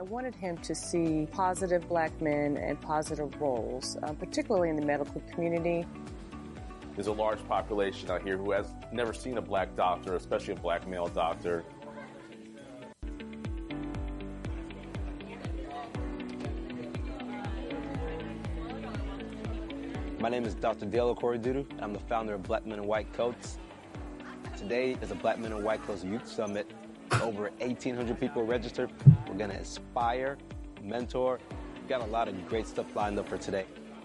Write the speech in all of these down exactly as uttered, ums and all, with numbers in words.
wanted him to see positive black men and positive roles, uh, particularly in the medical community. There's a large population out here who has never seen a black doctor, especially a black male doctor. My name is Doctor Dale Okorodudu. I'm the founder of Black Men in White Coats. Today is a Black Men in White Coats Youth Summit. Over eighteen hundred people registered. We're going to inspire, mentor. We've got a lot of great stuff lined up for today.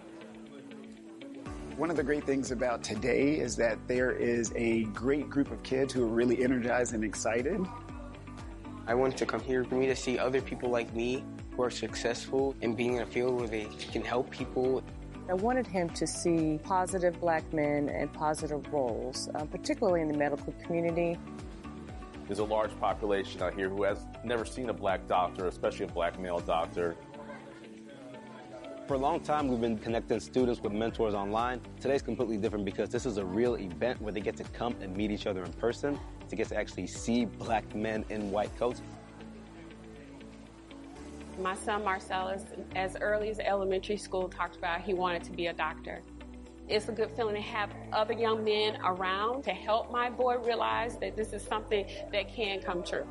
One of the great things about today is that there is a great group of kids who are really energized and excited. I wanted to come here for me to see other people like me who are successful in being in a field where they can help people. I wanted him to see positive black men and positive roles, uh, particularly in the medical community. There's a large population out here who has never seen a black doctor, especially a black male doctor. For a long time, we've been connecting students with mentors online. Today's completely different because this is a real event where they get to come and meet each other in person, to get to actually see black men in white coats. My son Marcellus, as early as elementary school, talked about he wanted to be a doctor. It's a good feeling to have other young men around to help my boy realize that this is something that can come true.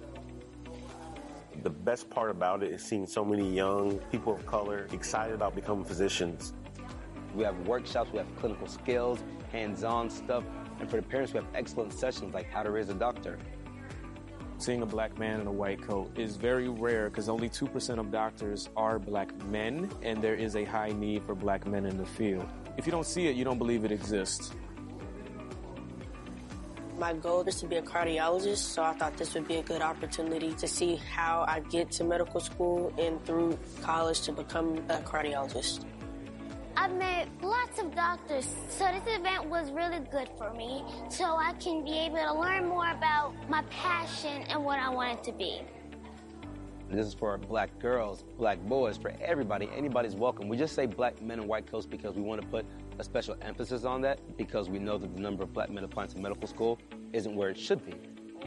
The best part about it is seeing so many young people of color excited about becoming physicians. We have workshops, we have clinical skills, hands-on stuff, and for the parents, we have excellent sessions like how to raise a doctor. Seeing a black man in a white coat is very rare because only two percent of doctors are black men, and there is a high need for black men in the field. If you don't see it, you don't believe it exists. My goal is to be a cardiologist, so I thought this would be a good opportunity to see how I get to medical school and through college to become a cardiologist. I've met lots of doctors, so this event was really good for me, so I can be able to learn more about my passion and what I want it to be. This is for black girls, black boys, for everybody. Anybody's welcome. We just say black men in white coats because we want to put a special emphasis on that, because we know that the number of black men applying to medical school isn't where it should be.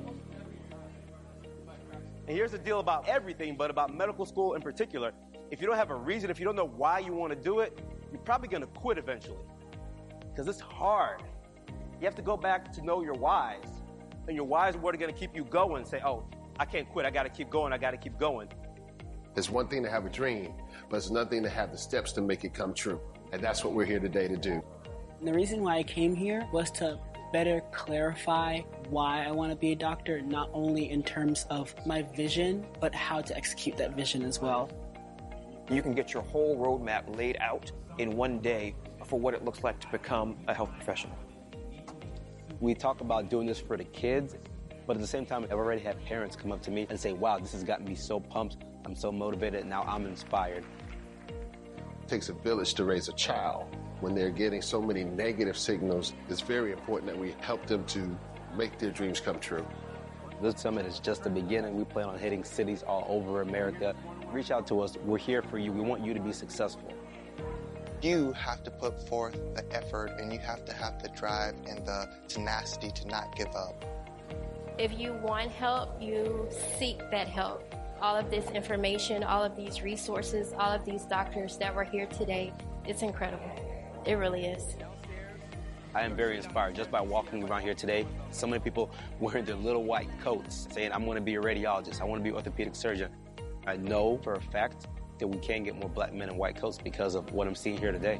And here's the deal about everything, but about medical school in particular. If you don't have a reason, if you don't know why you want to do it, you're probably going to quit eventually, because it's hard. You have to go back to know your whys, and your whys are what are going to keep you going. Say, oh, I can't quit. I got to keep going. I got to keep going. It's one thing to have a dream, but it's another thing to have the steps to make it come true. And that's what we're here today to do. The reason why I came here was to better clarify why I want to be a doctor, not only in terms of my vision, but how to execute that vision as well. You can get your whole roadmap laid out in one day for what it looks like to become a health professional. We talk about doing this for the kids, but at the same time, I've already had parents come up to me and say, wow, this has gotten me so pumped, I'm so motivated, and now I'm inspired. It takes a village to raise a child. When they're getting so many negative signals, it's very important that we help them to make their dreams come true. This summit is just the beginning. We plan on hitting cities all over America. Reach out to us. We're here for you. We want you to be successful. You have to put forth the effort, and you have to have the drive and the tenacity to not give up. If you want help, you seek that help. All of this information, all of these resources, all of these doctors that were here today, it's incredible. It really is. I am very inspired just by walking around here today. So many people wearing their little white coats saying, I'm going to be a radiologist, I want to be an orthopedic surgeon. I know for a fact that we can get more black men in white coats because of what I'm seeing here today.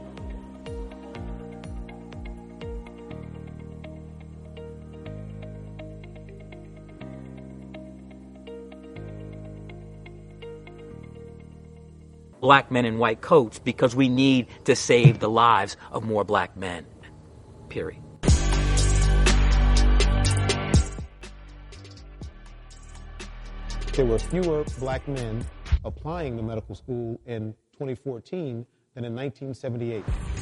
Black men in white coats because we need to save the lives of more black men. Period. There were fewer black men applying to medical school in twenty fourteen than in nineteen seventy-eight.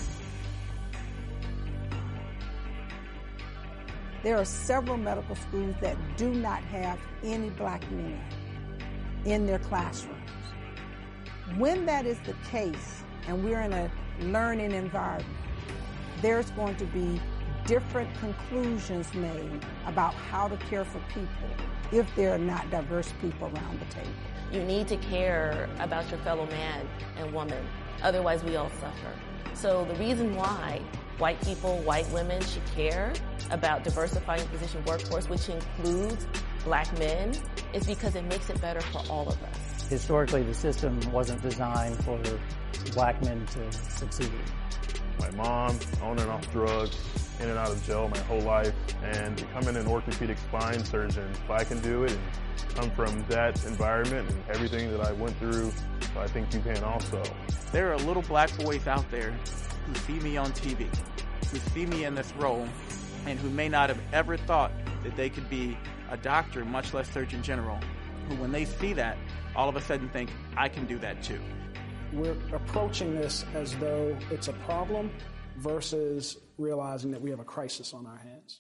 There are several medical schools that do not have any black men in their classrooms. When that is the case, and we're in a learning environment, there's going to be different conclusions made about how to care for people if there are not diverse people around the table. You need to care about your fellow man and woman. Otherwise, we all suffer. So the reason why white people, white women should care about diversifying the physician workforce, which includes black men, is because it makes it better for all of us. Historically, the system wasn't designed for black men to succeed. My mom, on and off drugs, in and out of jail my whole life, and becoming an orthopedic spine surgeon. If I can do it and come from that environment and everything that I went through, I think you can also. There are little black boys out there who see me on T V, who see me in this role, and who may not have ever thought that they could be a doctor, much less Surgeon General, who when they see that, all of a sudden think, I can do that too. We're approaching this as though it's a problem versus realizing that we have a crisis on our hands.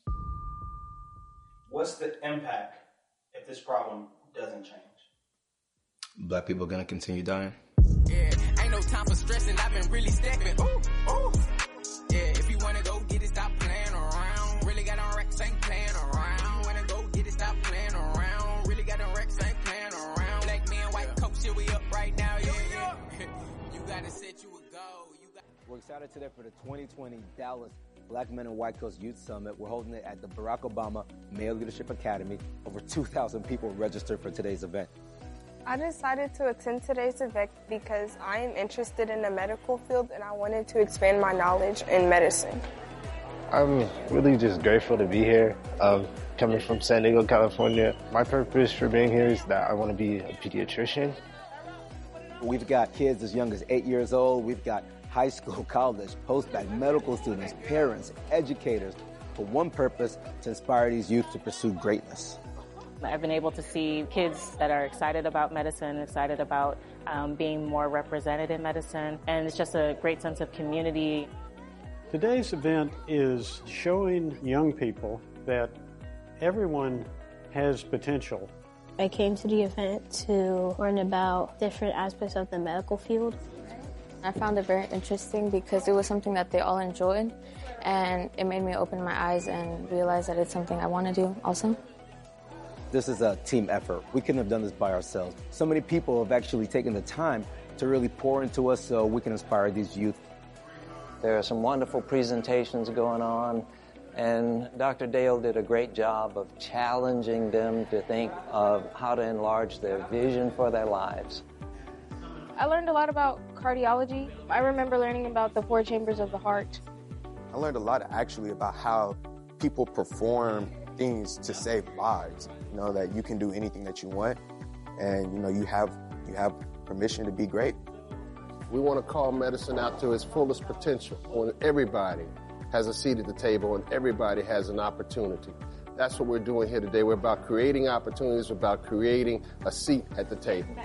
What's the impact if this problem doesn't change? Black people are gonna continue dying. Yeah, ain't no time for stressing. I've been really stepping. Ooh, ooh. Yeah, if you wanna go get it, stop playing around. Really got on Rex, ain't playing around. Wanna go get it, stop playing around. Really got on Rex, ain't playing around. Black men, white coats, here we up right now. Yeah, yeah. You gotta set you a goal. You got- We're excited today for the twenty twenty Dallas Black Men in White Coats Youth Summit. We're holding it at the Barack Obama Male Leadership Academy. Over two thousand people registered for today's event. I decided to attend today's event because I am interested in the medical field and I wanted to expand my knowledge in medicine. I'm really just grateful to be here. Um, coming from San Diego, California. My purpose for being here is that I want to be a pediatrician. We've got kids as young as eight years old. We've got high school, college, post-bac, medical students, parents, educators, for one purpose, to inspire these youth to pursue greatness. I've been able to see kids that are excited about medicine, excited about um, being more represented in medicine, and it's just a great sense of community. Today's event is showing young people that everyone has potential. I came to the event to learn about different aspects of the medical field. I found it very interesting because it was something that they all enjoyed, and it made me open my eyes and realize that it's something I want to do also. This is a team effort. We couldn't have done this by ourselves. So many people have actually taken the time to really pour into us so we can inspire these youth. There are some wonderful presentations going on, and Doctor Dale did a great job of challenging them to think of how to enlarge their vision for their lives. I learned a lot about cardiology. I remember learning about the four chambers of the heart. I learned a lot actually about how people perform things to save lives. You know, that you can do anything that you want, and you know, you have you have permission to be great. We want to call medicine out to its fullest potential, when everybody has a seat at the table and everybody has an opportunity. That's what we're doing here today. We're about creating opportunities, we're about creating a seat at the table.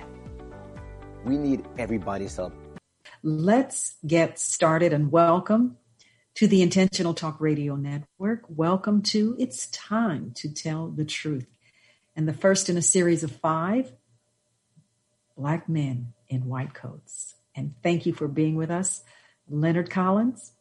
We need everybody's help. Let's get started, and welcome to the Intentional Talk Radio Network. Welcome to It's Time to Tell the Truth. And the first in a series of five, Black Men in White Coats. And thank you for being with us, Leonard Collins.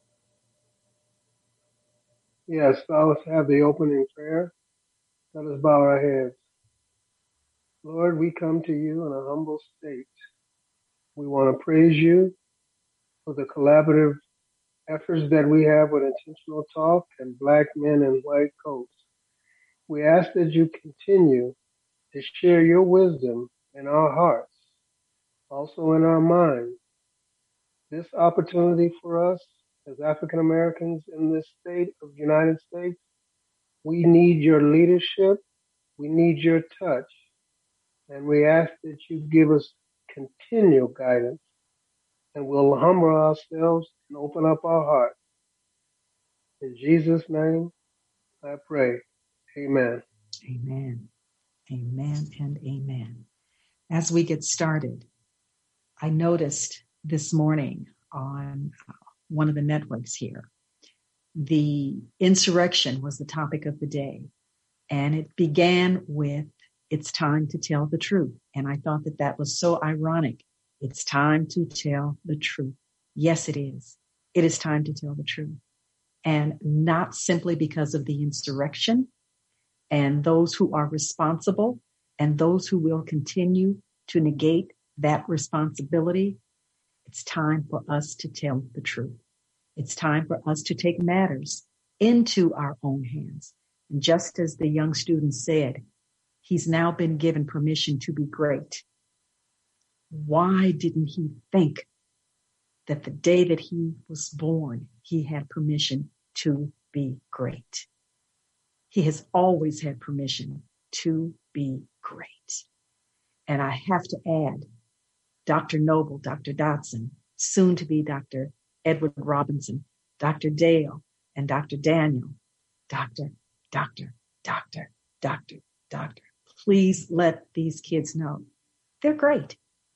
Yes, let's have the opening prayer. Let us bow our heads. Lord, we come to you in a humble state. We want to praise you for the collaborative efforts that we have with Intentional Talk and Black Men in White Coats. We ask that you continue to share your wisdom in our hearts, also in our minds. This opportunity for us as African Americans in this state of the United States, we need your leadership, we need your touch, and we ask that you give us continual guidance, and we'll humble ourselves and open up our hearts. In Jesus' name, I pray. Amen. Amen. Amen and amen. As we get started, I noticed this morning on one of the networks here, the insurrection was the topic of the day. And it began with, it's time to tell the truth. And I thought that that was so ironic. It's time to tell the truth. Yes, it is. It is time to tell the truth. And not simply because of the insurrection, and those who are responsible and those who will continue to negate that responsibility, it's time for us to tell the truth. It's time for us to take matters into our own hands. And just as the young student said, he's now been given permission to be great. Why didn't he think that the day that he was born, he had permission to be great? He has always had permission to be great. And I have to add, Doctor Noble, Doctor Dotson, soon to be Doctor Edward Robinson, Doctor Dale, and Doctor Daniel. Doctor, doctor, doctor, doctor, doctor. Please let these kids know they're great.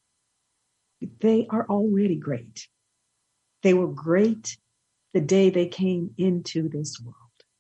They are already great. They were great the day they came into this world.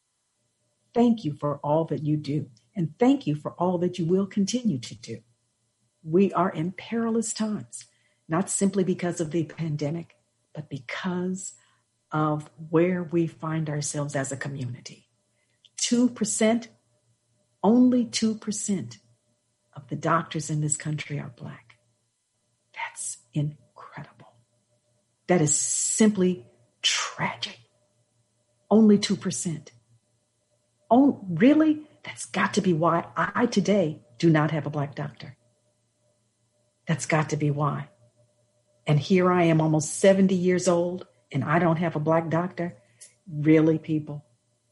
Thank you for all that you do, and thank you for all that you will continue to do. We are in perilous times, not simply because of the pandemic, but because of where we find ourselves as a community. two percent, only two percent of the doctors in this country are Black. That's incredible. That is simply tragic. Only two percent. Oh, really? That's got to be why I today do not have a Black doctor. That's got to be why. And here I am almost seventy years old and I don't have a Black doctor. Really, people?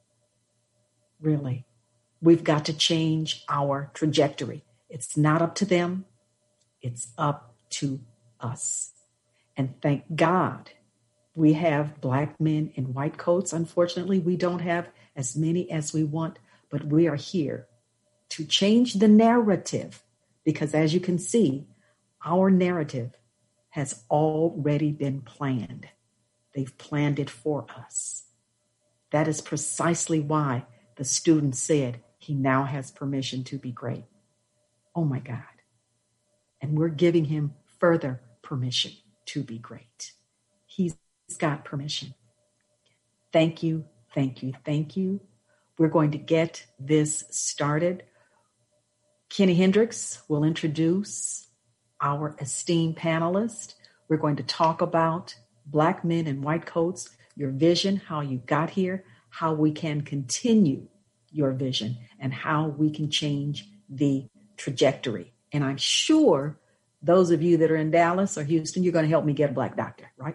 Really? We've got to change our trajectory. It's not up to them. It's up to us. And thank God we have Black men in white coats. Unfortunately, we don't have as many as we want, but we are here to change the narrative because, as you can see, our narrative has already been planned. They've planned it for us. That is precisely why the student said he now has permission to be great. Oh my God. And we're giving him further permission to be great. He's got permission. Thank you, thank you, thank you. We're going to get this started. Kenny Hendricks will introduce our esteemed panelist. We're going to talk about Black men in white coats, your vision, how you got here, how we can continue your vision, and how we can change the trajectory. And I'm sure those of you that are in Dallas or Houston, you're going to help me get a Black doctor, right?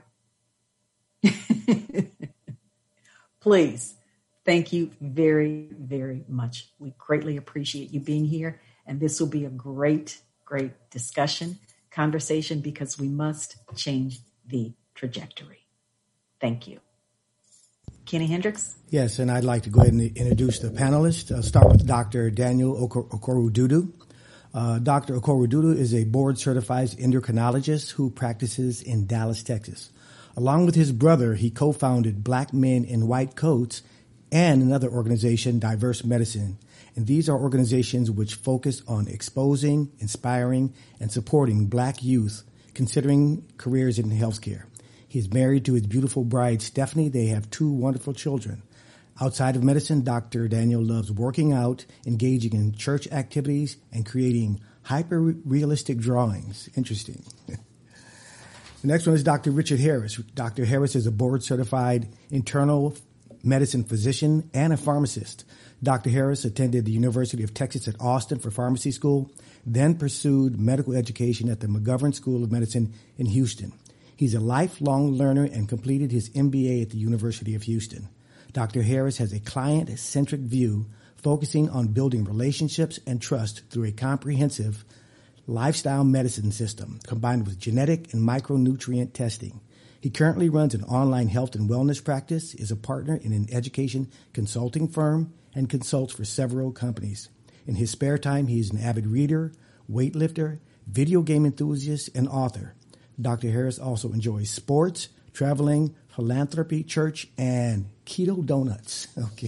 Please, thank you very, very much. We greatly appreciate you being here. And this will be a great, great discussion, conversation, because we must change the trajectory. Thank you. Kenny Hendricks? Yes, and I'd like to go ahead and introduce the panelists. I'll start with Doctor Daniel Okorodudu. Uh, Doctor Okorodudu is a board-certified endocrinologist who practices in Dallas, Texas. Along with his brother, he co-founded Black Men in White Coats and another organization, Diverse Medicine. And these are organizations which focus on exposing, inspiring, and supporting Black youth considering careers in healthcare. He's married to his beautiful bride, Stephanie. They have two wonderful children. Outside of medicine, Doctor Daniel loves working out, engaging in church activities, and creating hyper-realistic drawings. Interesting. The next one is Doctor Richard Harris. Doctor Harris is a board-certified internal medicine physician and a pharmacist. Doctor Harris attended the University of Texas at Austin for pharmacy school, then pursued medical education at the McGovern School of Medicine in Houston. He's a lifelong learner and completed his M B A at the University of Houston. Doctor Harris has a client-centric view, focusing on building relationships and trust through a comprehensive lifestyle medicine system combined with genetic and micronutrient testing. He currently runs an online health and wellness practice, is a partner in an education consulting firm, and consults for several companies. In his spare time, he is an avid reader, weightlifter, video game enthusiast, and author. Doctor Harris also enjoys sports, traveling, philanthropy, church, and keto donuts. Okay.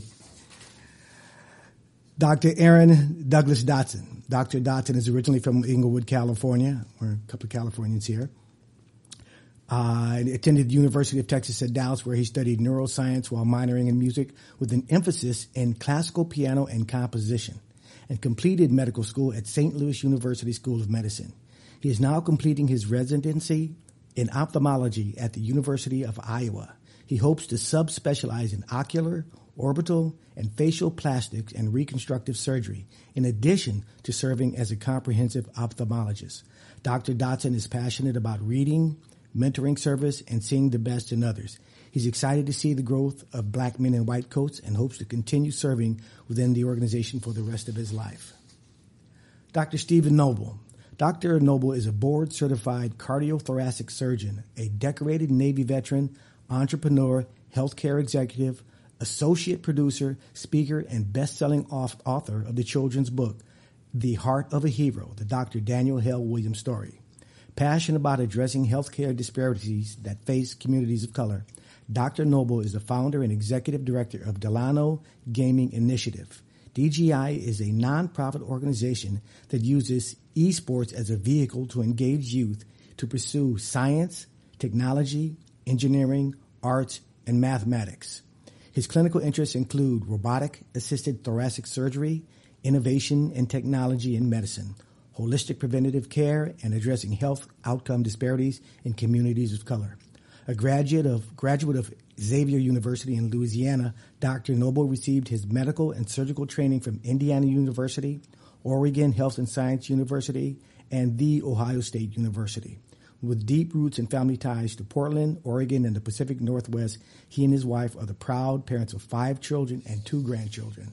Doctor Aaron Douglas Dotson. Doctor Dotson is originally from Inglewood, California. We're a couple of Californians here. Uh, and attended the University of Texas at Dallas, where he studied neuroscience while minoring in music with an emphasis in classical piano and composition. and completed medical school at Saint Louis University School of Medicine. He is now completing his residency in ophthalmology at the University of Iowa. He hopes to subspecialize in ocular, orbital, and facial plastics and reconstructive surgery, in addition to serving as a comprehensive ophthalmologist. Doctor Dotson is passionate about reading, mentoring service, and seeing the best in others. He's excited to see the growth of Black Men in White Coats and hopes to continue serving within the organization for the rest of his life. Doctor Stephen Noble. Doctor Noble is a board-certified cardiothoracic surgeon, a decorated Navy veteran, entrepreneur, healthcare executive, associate producer, speaker, and best-selling author of the children's book, The Heart of a Hero, the Doctor Daniel Hale Williams story. Passionate about addressing healthcare disparities that face communities of color, Doctor Noble is the founder and executive director of Delano Gaming Initiative. D G I is a nonprofit organization that uses esports as a vehicle to engage youth to pursue science, technology, engineering, arts, and mathematics. His clinical interests include robotic-assisted thoracic surgery, innovation and technology in medicine, holistic preventative care, and addressing health outcome disparities in communities of color. A graduate of graduate of Xavier University in Louisiana, Doctor Noble received his medical and surgical training from Indiana University, Oregon Health and Science University, and The Ohio State University. With deep roots and family ties to Portland, Oregon, and the Pacific Northwest, he and his wife are the proud parents of five children and two grandchildren.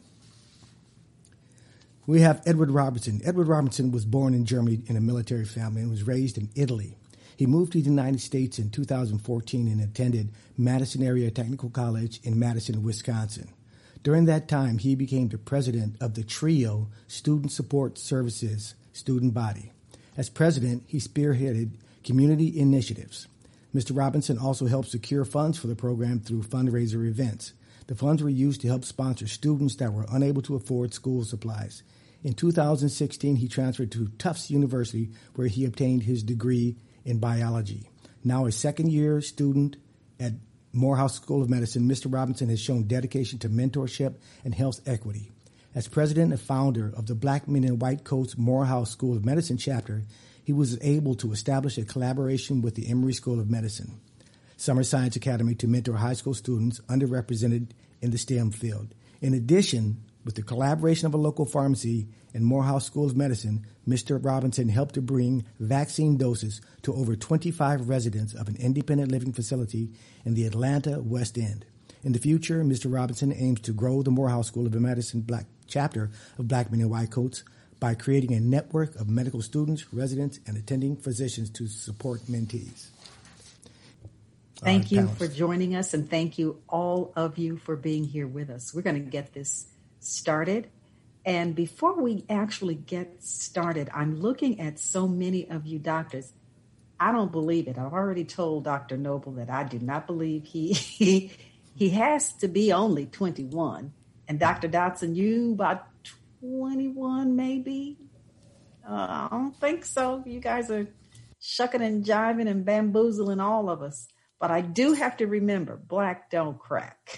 We have Edward Robinson. Edward Robinson was born in Germany in a military family and was raised in Italy. He moved to the United States in two thousand fourteen and attended Madison Area Technical College in Madison, Wisconsin. During that time, he became the president of the TRIO Student Support Services student body. As president, he spearheaded community initiatives. Mister Robinson also helped secure funds for the program through fundraiser events. The funds were used to help sponsor students that were unable to afford school supplies. In two thousand sixteen, he transferred to Tufts University, where he obtained his degree in biology. Now a second-year student at Morehouse School of Medicine, Mister Robinson has shown dedication to mentorship and health equity. As president and founder of the Black Men in White Coats Morehouse School of Medicine chapter, he was able to establish a collaboration with the Emory School of Medicine, Summer Science Academy, to mentor high school students underrepresented in the STEM field. In addition, with the collaboration of a local pharmacy and Morehouse School of Medicine, Mister Robinson helped to bring vaccine doses to over twenty-five residents of an independent living facility in the Atlanta West End. In the future, Mister Robinson aims to grow the Morehouse School of Medicine Black chapter of Black Men in White Coats by creating a network of medical students, residents, and attending physicians to support mentees. Thank uh, you panelists. for joining us, and thank you all of you for being here with us. We're going to get this started. And before we actually get started, I'm looking at so many of you doctors. I don't believe it. I've already told Doctor Noble that I do not believe he he, he has to be only twenty-one. And Doctor Dotson, you about twenty-one maybe? Uh, I don't think so. You guys are shucking and jiving and bamboozling all of us. But I do have to remember, black don't crack.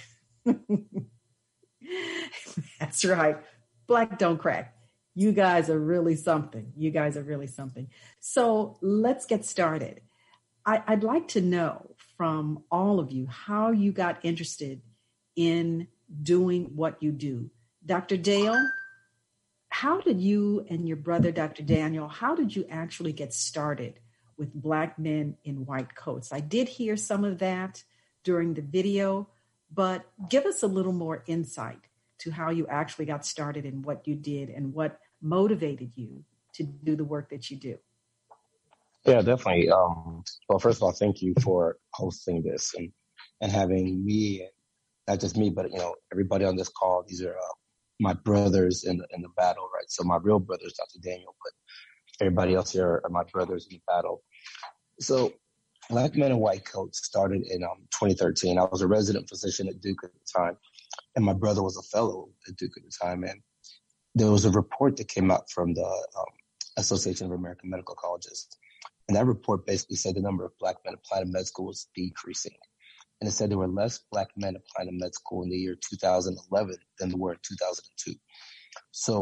That's right. Black don't crack. You guys are really something. You guys are really something. So let's get started. I, I'd like to know from all of you how you got interested in doing what you do. Doctor Dale, how did you and your brother, Doctor Daniel, how did you actually get started with Black Men in White Coats? I did hear some of that during the video, but give us a little more insight to how you actually got started and what you did and what motivated you to do the work that you do. Yeah, definitely. Um, well, first of all, thank you for hosting this and, and having me, not just me, but, you know, everybody on this call. These are uh, my brothers in the, in the battle, right? So my real brother is Doctor Daniel, but everybody else here are my brothers in the battle. So Black Men in White Coats started in um, twenty thirteen. I was a resident physician at Duke at the time, and my brother was a fellow at Duke at the time. And there was a report that came out from the um, Association of American Medical Colleges. And that report basically said the number of Black men applying to med school was decreasing. And it said there were less Black men applying to med school in the year two thousand eleven than there were in two thousand two. So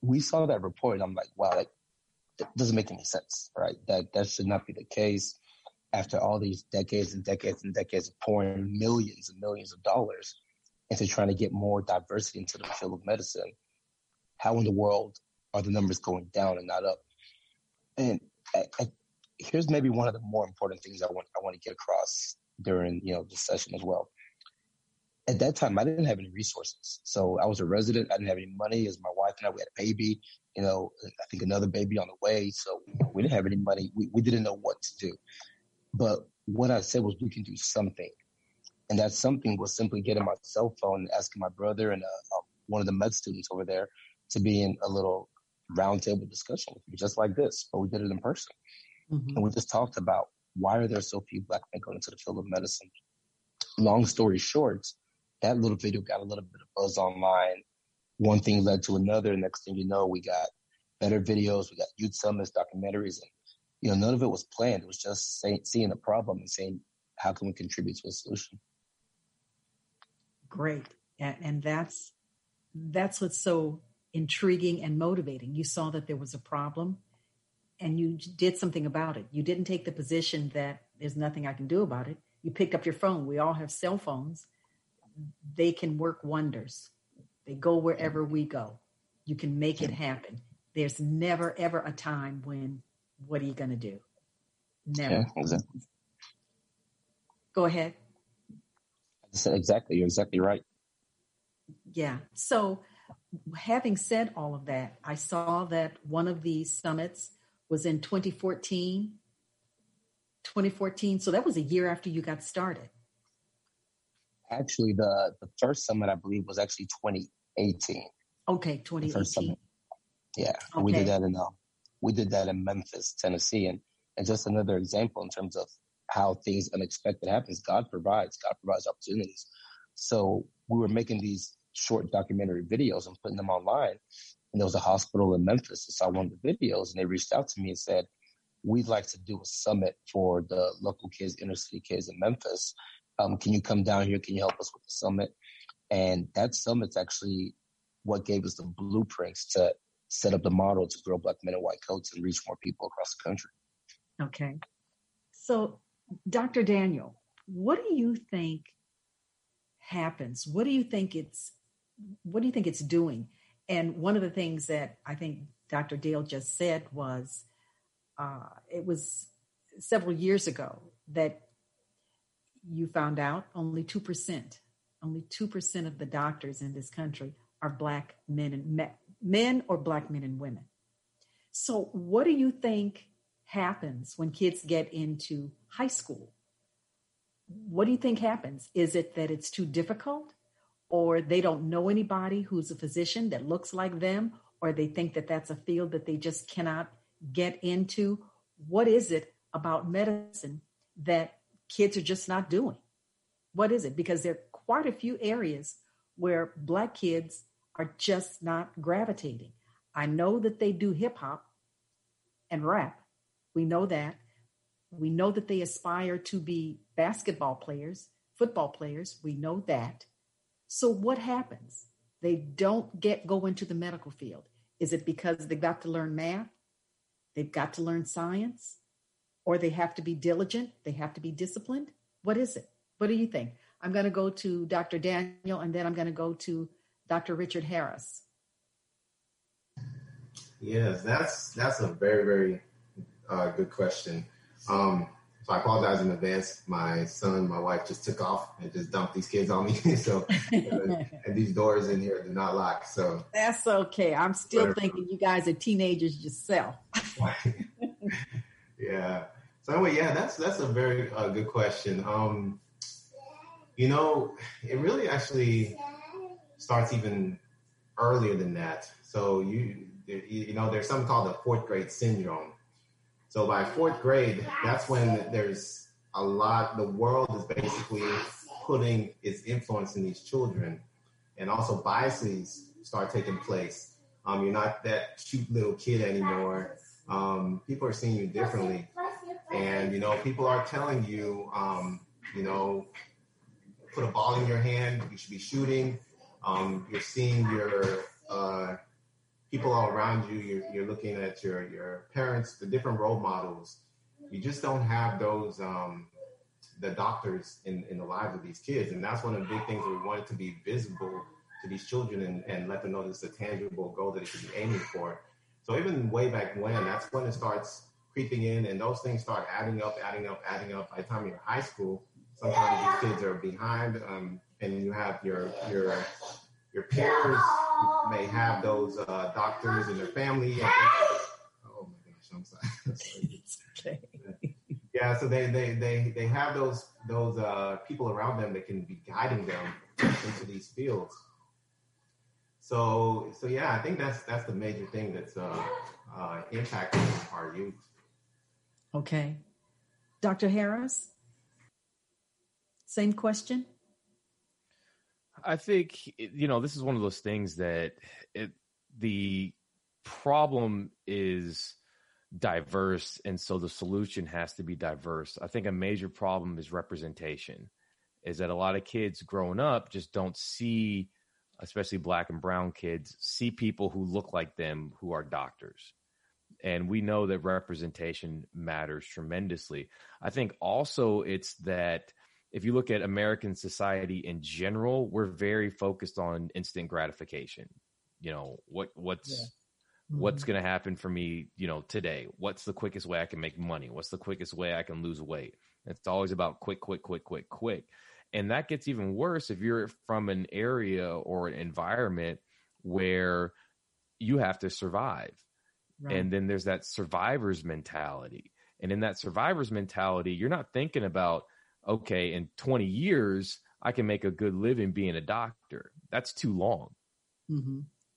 we saw that report, and I'm like, wow, like, it doesn't make any sense, right? That that should not be the case. After all these decades and decades and decades of pouring millions and millions of dollars into trying to get more diversity into the field of medicine, how in the world are the numbers going down and not up? And I, I, here's maybe one of the more important things I want I want to get across during, you know, this session as well. At that time, I didn't have any resources. So I was a resident. I didn't have any money. As my wife and I, we had a baby, you know, I think another baby on the way. So we didn't have any money. We, we didn't know what to do. But what I said was we can do something. And that something was simply getting my cell phone and asking my brother and uh, uh, one of the med students over there to be in a little roundtable discussion with me, just like this, but we did it in person. Mm-hmm. And we just talked about why are there so few Black men going into the field of medicine? Long story short, that little video got a little bit of buzz online. One thing led to another. Next thing you know, we got better videos. We got youth summits, documentaries, and you know, none of it was planned. It was just say, seeing the problem and saying, how can we contribute to a solution? Great. And, and that's that's what's so intriguing and motivating. You saw that there was a problem and you did something about it. You didn't take the position that there's nothing I can do about it. You picked up your phone. We all have cell phones. They can work wonders. They go wherever we go. You can make it happen. There's never, ever a time when, what are you going to do? Never. Yeah, exactly. Go ahead. I said exactly. You're exactly right. Yeah. So having said all of that, I saw that one of these summits was in twenty fourteen. twenty fourteen. So that was a year after you got started. Actually, the, the first summit, I believe, was actually twenty eighteen. Okay, twenty eighteen. Yeah, okay. we did that in uh, we did that in Memphis, Tennessee, and and just another example in terms of how things unexpected happens. God provides. God provides opportunities. So we were making these short documentary videos and putting them online. And there was a hospital in Memphis that saw one of the videos, and they reached out to me and said, "We'd like to do a summit for the local kids, inner city kids in Memphis. Um, can you come down here? Can you help us with the summit?" And that summit's actually what gave us the blueprints to set up the model to grow Black men in white coats and reach more people across the country. Okay. So, Doctor Daniel, what do you think happens? What do you think it's, what do you think it's doing? And one of the things that I think Doctor Dale just said was, uh, it was several years ago that you found out only two percent, only two percent of the doctors in this country are Black men and me, men or Black men and women. So what do you think happens when kids get into high school? What do you think happens? Is it that it's too difficult, or they don't know anybody who's a physician that looks like them, or they think that that's a field that they just cannot get into? What is it about medicine that kids are just not doing? What is it? Because there are quite a few areas where Black kids are just not gravitating. I know that they do hip hop and rap. We know that. We know that they aspire to be basketball players, football players. We know that. So what happens? They don't get go into the medical field. Is it because they've got to learn math? They've got to learn science? Or they have to be diligent? They have to be disciplined? What is it? What do you think? I'm going to go to Doctor Daniel, and then I'm going to go to Doctor Richard Harris. Yes, that's that's a very, very uh, good question. Um, so I apologize in advance. My son, my wife just took off and just dumped these kids on me. so and, and these doors in here do not lock. So that's okay. I'm still whatever. Thinking you guys are teenagers yourself. yeah. So anyway, yeah, that's that's a very uh, good question. Um, you know, it really actually starts even earlier than that. So you you know, there's something called the fourth grade syndrome. So by fourth grade, that's when there's a lot, the world is basically putting its influence in these children. And also biases start taking place. Um, you're not that cute little kid anymore. Um, people are seeing you differently. And, you know, people are telling you, um, you know, put a ball in your hand, you should be shooting. Um, you're seeing your uh, people all around you. You're, you're looking at your, your parents, the different role models. You just don't have those, um, the doctors in, in the lives of these kids. And that's one of the big things we wanted to be visible to these children and, and let them know this is a tangible goal that they should be aiming for. So even way back when, that's when it starts creeping in, and those things start adding up, adding up, adding up. By the time you're in high school, sometimes these kids are behind, um, and you have your your your peers may have those uh, doctors in their family. And oh my gosh, I'm sorry. It's okay. Yeah, so they they they they have those those uh, people around them that can be guiding them into these fields. So so yeah, I think that's that's the major thing that's uh, uh, impacting our youth. Okay. Doctor Harris, same question? I think, you know, this is one of those things that it, the problem is diverse, and so the solution has to be diverse. I think a major problem is representation, is that a lot of kids growing up just don't see, especially black and brown kids, see people who look like them who are doctors. And we know that representation matters tremendously. I think also it's that if you look at American society in general, we're very focused on instant gratification. You know, what what's yeah. mm-hmm. what's going to happen for me, you know, today? What's the quickest way I can make money? What's the quickest way I can lose weight? It's always about quick, quick, quick, quick, quick. And that gets even worse if you're from an area or an environment where you have to survive. Right. And then there's that survivor's mentality. And in that survivor's mentality, you're not thinking about, okay, in twenty years, I can make a good living being a doctor. That's too long. Mm-hmm.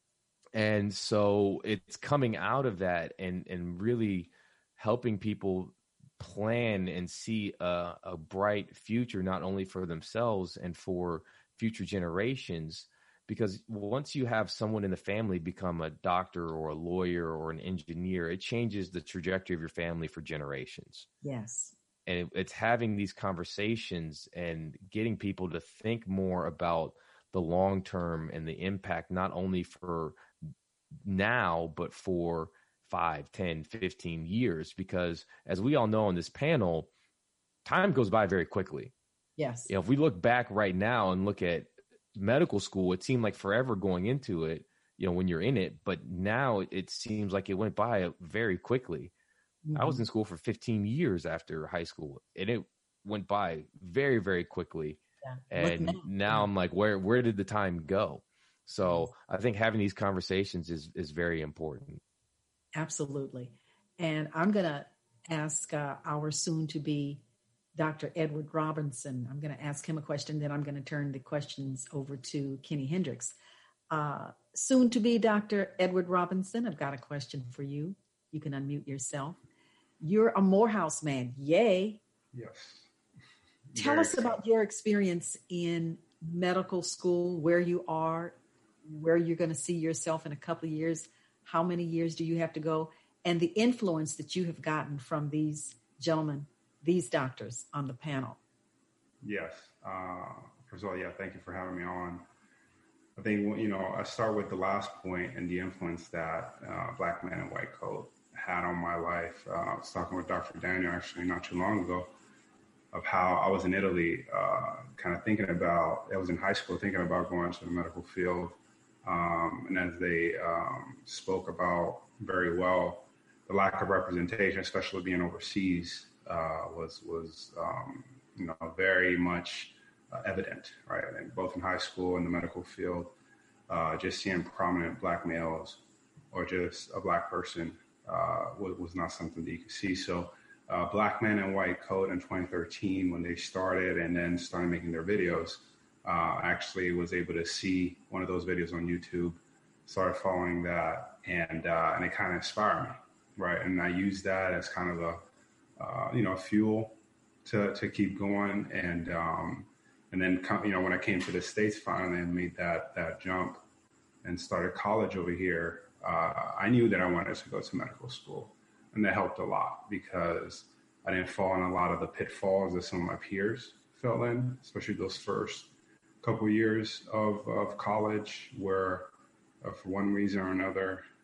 And so it's coming out of that and, and really helping people plan and see a, a bright future, not only for themselves and for future generations. Because once you have someone in the family become a doctor or a lawyer or an engineer, it changes the trajectory of your family for generations. Yes. And it, it's having these conversations and getting people to think more about the long term and the impact, not only for now, but for five, ten, fifteen years. Because as we all know on this panel, time goes by very quickly. Yes. You know, if we look back right now and look at medical school, it seemed like forever going into it, you know, when you're in it, but now it seems like it went by very quickly. Mm-hmm. I was in school for fifteen years after high school, and it went by very, very quickly. Yeah. And now, now I'm like, where, where did the time go? So I think having these conversations is, is very important. Absolutely. And I'm going to ask uh, our soon to be Doctor Edward Robinson. I'm going to ask him a question, then I'm going to turn the questions over to Kenny Hendricks. Uh, soon to be Doctor Edward Robinson, I've got a question for you. You can unmute yourself. You're a Morehouse man. Yay. Yes. Tell Very us exciting. About your experience in medical school, where you are, where you're going to see yourself in a couple of years. How many years do you have to go? And the influence that you have gotten from these gentlemen, these doctors on the panel. Yes. Uh, first of all, yeah, thank you for having me on. I think, you know, I start with the last point and the influence that uh, Black Man in White Coat had on my life. Uh, I was talking with Doctor Daniel actually not too long ago of how I was in Italy, uh, kind of thinking about, I was in high school thinking about going to the medical field. Um, and as they um, spoke about very well, the lack of representation, especially being overseas, Uh, was was um, you know very much uh, evident, right? I think both in high school and the medical field, uh, just seeing prominent Black males or just a Black person uh, was, was not something that you could see. So, uh, Black Man in White Coat in twenty thirteen, when they started and then started making their videos, uh, actually was able to see one of those videos on YouTube, started following that, and uh, and it kind of inspired me, right? And I used that as kind of a Uh, you know, fuel to, to keep going. And, um, and then, you know, when I came to the States finally and made that, that jump and started college over here, uh, I knew that I wanted to go to medical school. And that helped a lot because I didn't fall in a lot of the pitfalls that some of my peers fell in, especially those first couple years of, of college where uh, for one reason or another,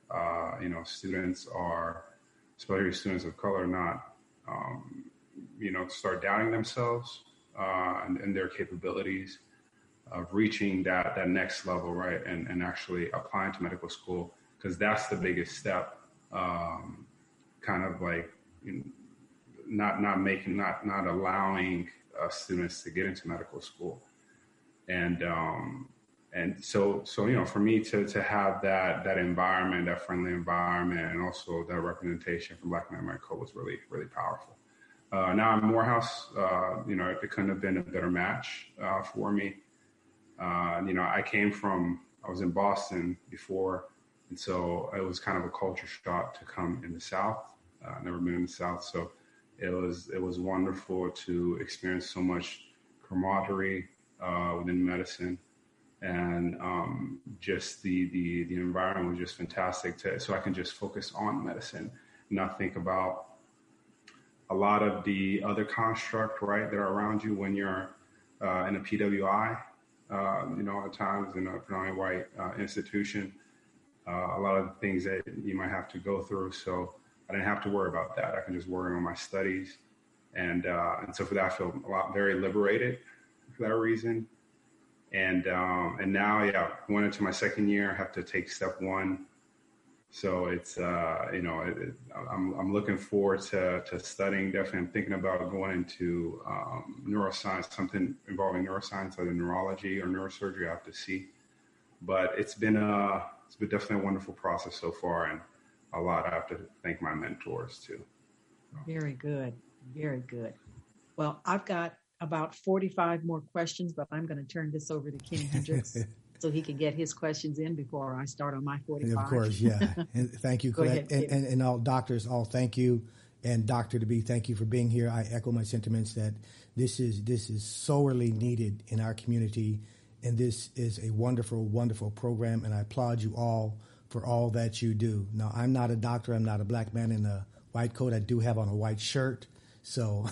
uh, you know, students are, especially students of color, not, um, you know, start doubting themselves uh, and, and their capabilities of reaching that that next level, right, and, and actually applying to medical school, because that's the biggest step, um, kind of like you know, not not making, not not allowing uh, students to get into medical school. And um, and so so you know, for me to to have that that environment, that friendly environment, and also that representation from Black Men White Coat was really really powerful. Uh, now in Morehouse, uh, you know, it couldn't have been a better match uh, for me. Uh, you know, I came from I was in Boston before, and so it was kind of a culture shock to come in the South. Uh, never been in the South, so it was it was wonderful to experience so much camaraderie uh, within medicine. And um, just the, the the environment was just fantastic. To, so I can just focus on medicine, not think about a lot of the other construct, right, that are around you when you're uh, in a P W I. Uh, you know, at times in a predominantly white uh, institution, uh, a lot of the things that you might have to go through. So I didn't have to worry about that. I can just worry on my studies, and uh, and so for that, I feel a lot very liberated for that reason. And um, and now, yeah, going into my second year, I have to take step one. So it's, uh, you know, it, it, I'm I'm looking forward to, to studying. Definitely, I'm thinking about going into um, neuroscience, something involving neuroscience, either neurology or neurosurgery. I have to see. But it's been a it's been definitely a wonderful process so far, and a lot. I have to thank my mentors too. Very good, very good. Well, I've got about forty-five more questions, but I'm going to turn this over to Ken Hendricks so he can get his questions in before I start on my forty-five. And of course, yeah. And thank you, Colette. And, and, and all doctors, all thank you. And Doctor DeBee, thank you for being here. I echo my sentiments that this is this is sorely needed in our community. And this is a wonderful, wonderful program. And I applaud you all for all that you do. Now, I'm not a doctor. I'm not a black man in a white coat. I do have on a white shirt. So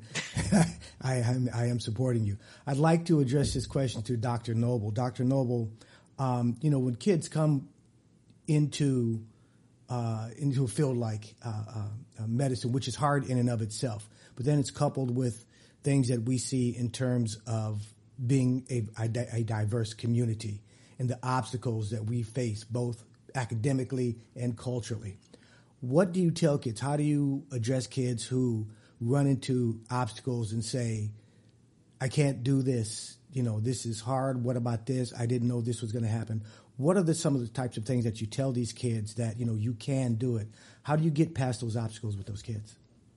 I, am, I am supporting you. I'd like to address this question to Doctor Noble. Doctor Noble, um, you know, when kids come into uh, into a field like uh, uh, medicine, which is hard in and of itself, but then it's coupled with things that we see in terms of being a, a, a diverse community and the obstacles that we face both academically and culturally. What do you tell kids? How do you address kids who run into obstacles and say, I can't do this, you know, this is hard, what about this? I didn't know this was going to happen. What are the, some of the types of things that you tell these kids that, you know, you can do it? How do you get past those obstacles with those kids?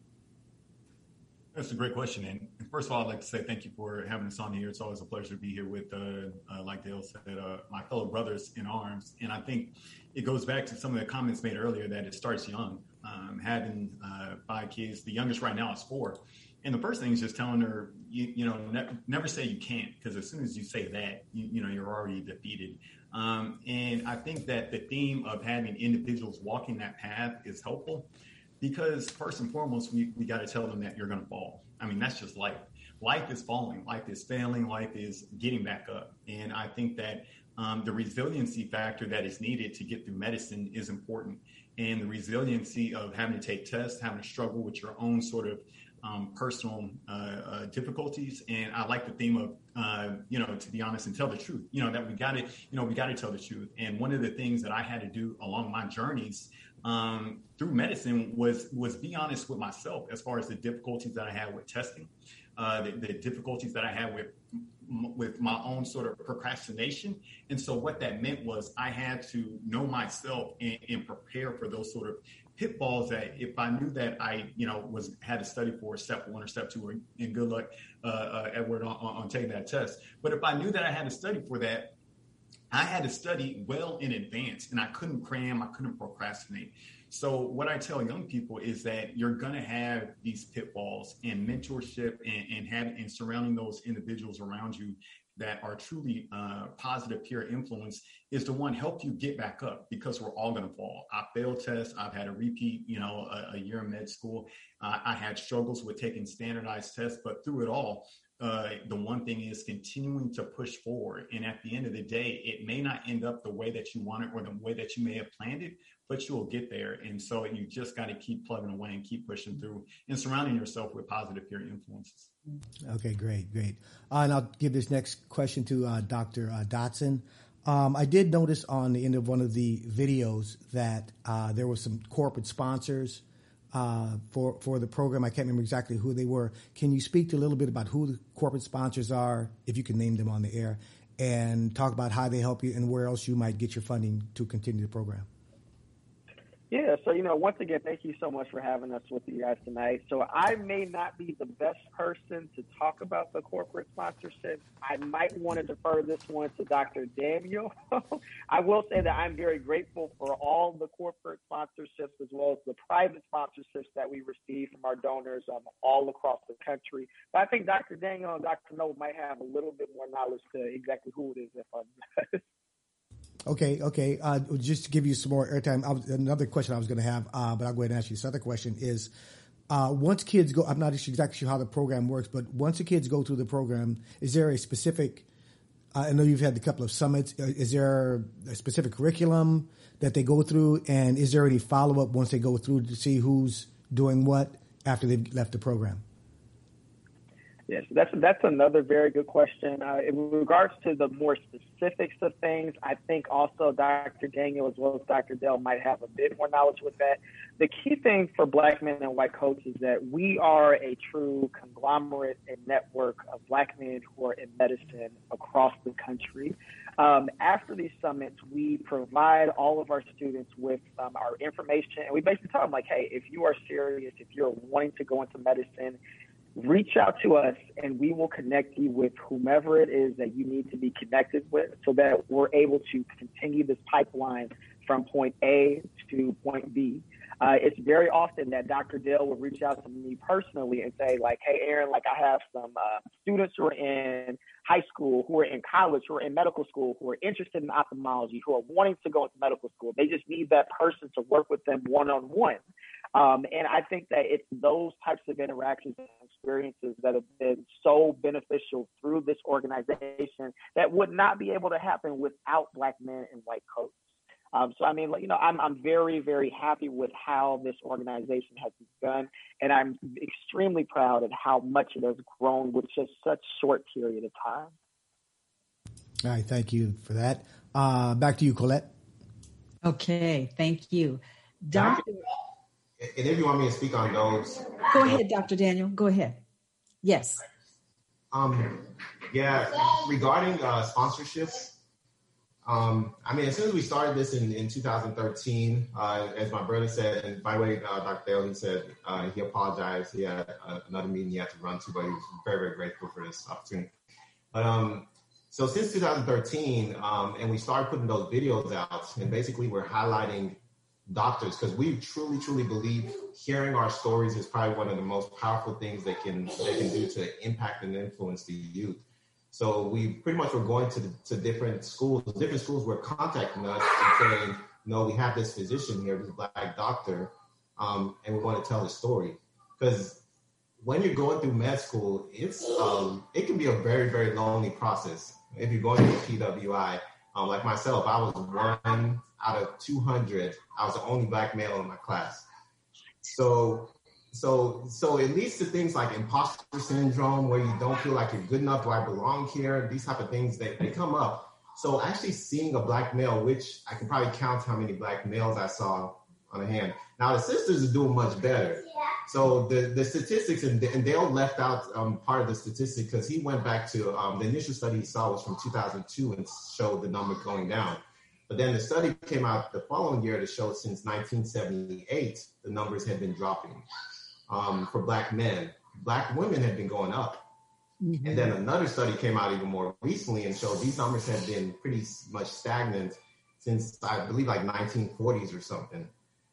That's a great question. And first of all, I'd like to say thank you for having us on here. It's always a pleasure to be here with, uh, uh, like Dale said, uh, my fellow brothers in arms. And I think it goes back to some of the comments made earlier that it starts young. Um, having uh, five kids, the youngest right now is four. And the first thing is just telling her, you, you know, ne- never say you can't, because as soon as you say that, you, you know, you're already defeated. Um, and I think that the theme of having individuals walking that path is helpful, because first and foremost, we, we got to tell them that you're going to fall. I mean, that's just life. Life is falling, life is failing, life is getting back up. And I think that um, the resiliency factor that is needed to get through medicine is important. And the resiliency of having to take tests, having to struggle with your own sort of um, personal uh, uh, difficulties. And I like the theme of, uh, you know, to be honest and tell the truth, you know, that we got to, you know, we got to tell the truth. And one of the things that I had to do along my journeys um, through medicine was, was be honest with myself as far as the difficulties that I had with testing, uh, the, the difficulties that I had with with my own sort of procrastination. And so what that meant was I had to know myself and, and prepare for those sort of pitfalls that if I knew that I, you know, was had to study for step one or step two, or, and good luck, uh, uh, Edward, on, on taking that test. But if I knew that I had to study for that, I had to study well in advance, and I couldn't cram, I couldn't procrastinate. So what I tell young people is that you're going to have these pitfalls, and mentorship and, and having and surrounding those individuals around you that are truly uh, positive peer influence is the one help you get back up, because we're all going to fall. I failed tests. I've had a repeat, you know, a, a year in med school. Uh, I had struggles with taking standardized tests, but through it all, uh, the one thing is continuing to push forward. And at the end of the day, it may not end up the way that you want it or the way that you may have planned it, but you will get there. And so you just got to keep plugging away and keep pushing through and surrounding yourself with positive peer influences. Okay, great, great. Uh, and I'll give this next question to uh, Doctor Uh, Dotson. Um, I did notice on the end of one of the videos that uh, there were some corporate sponsors uh, for for the program. I can't remember exactly who they were. Can you speak to a little bit about who the corporate sponsors are, if you can name them on the air, and talk about how they help you and where else you might get your funding to continue the program? Yeah, so, you know, once again, thank you so much for having us with you guys tonight. So I may not be the best person to talk about the corporate sponsorship. I might want to defer this one to Doctor Daniel. I will say that I'm very grateful for all the corporate sponsorships as well as the private sponsorships that we receive from our donors um, all across the country. But I think Doctor Daniel and Doctor Noble might have a little bit more knowledge to exactly who it is if I'm Okay, okay. Uh, just to give you some more airtime, I was, another question I was going to have, uh, but I'll go ahead and ask you this other question is, uh, once kids go, I'm not exactly sure how the program works, but once the kids go through the program, is there a specific, uh, I know you've had a couple of summits, is there a specific curriculum that they go through, and is there any follow-up once they go through to see who's doing what after they've left the program? Yes, that's that's another very good question. Uh, in regards to the more specifics of things, I think also Doctor Daniel as well as Doctor Dell might have a bit more knowledge with that. The key thing for Black Men in White Coats is that we are a true conglomerate and network of Black men who are in medicine across the country. Um, after these summits, we provide all of our students with um, our information, and we basically tell them, like, hey, if you are serious, if you're wanting to go into medicine, reach out to us and we will connect you with whomever it is that you need to be connected with so that we're able to continue this pipeline from point A to point B. Uh, it's very often that Doctor Dale will reach out to me personally and say, like, hey, Aaron, like I have some uh, students who are in high school, who are in college, who are in medical school, who are interested in ophthalmology, who are wanting to go into medical school. They just need that person to work with them one-on-one. Um, and I think that it's those types of interactions and experiences that have been so beneficial through this organization that would not be able to happen without Black men in white coats. Um, so, I mean, you know, I'm, I'm very, very happy with how this organization has begun, and I'm extremely proud of how much it has grown with just such short period of time. All right. Thank you for that. Uh, back to you, Colette. Okay. Thank you. Doctor And if you want me to speak on those. Go ahead, Doctor Daniel. Go ahead. Yes. Um, yeah, regarding uh, sponsorships, um, I mean, as soon as we started this in, in two thousand thirteen, uh, as my brother said, and by the way, uh, Doctor Dale, he said uh, he apologized. He had uh, another meeting he had to run to, but he was very, very grateful for this opportunity. But um, so since two thousand thirteen, um, and we started putting those videos out, and basically we're highlighting doctors, because we truly, truly believe hearing our stories is probably one of the most powerful things they can they can do to impact and influence the youth. So we pretty much were going to to different schools. Different schools were contacting us and saying, "No, we have this physician here, this Black doctor, um, and we want to tell his story." Because when you're going through med school, it's um, it can be a very, very lonely process. If you're going through a P W I, um, like myself, I was one out of two hundred. I was the only Black male in my class. So, so, so it leads to things like imposter syndrome, where you don't feel like you're good enough. Do I belong here? These type of things, they, they come up. So actually seeing a Black male, which I can probably count how many Black males I saw on a hand. Now the sisters are doing much better. So the, the statistics, and, and Dale left out um, part of the statistic because he went back to um, the initial study he saw was from two thousand two and showed the number going down. But then the study came out the following year to show since nineteen seventy-eight, the numbers had been dropping um, for Black men. Black women had been going up. Mm-hmm. And then another study came out even more recently and showed these numbers had been pretty much stagnant since, I believe, like nineteen forties or something.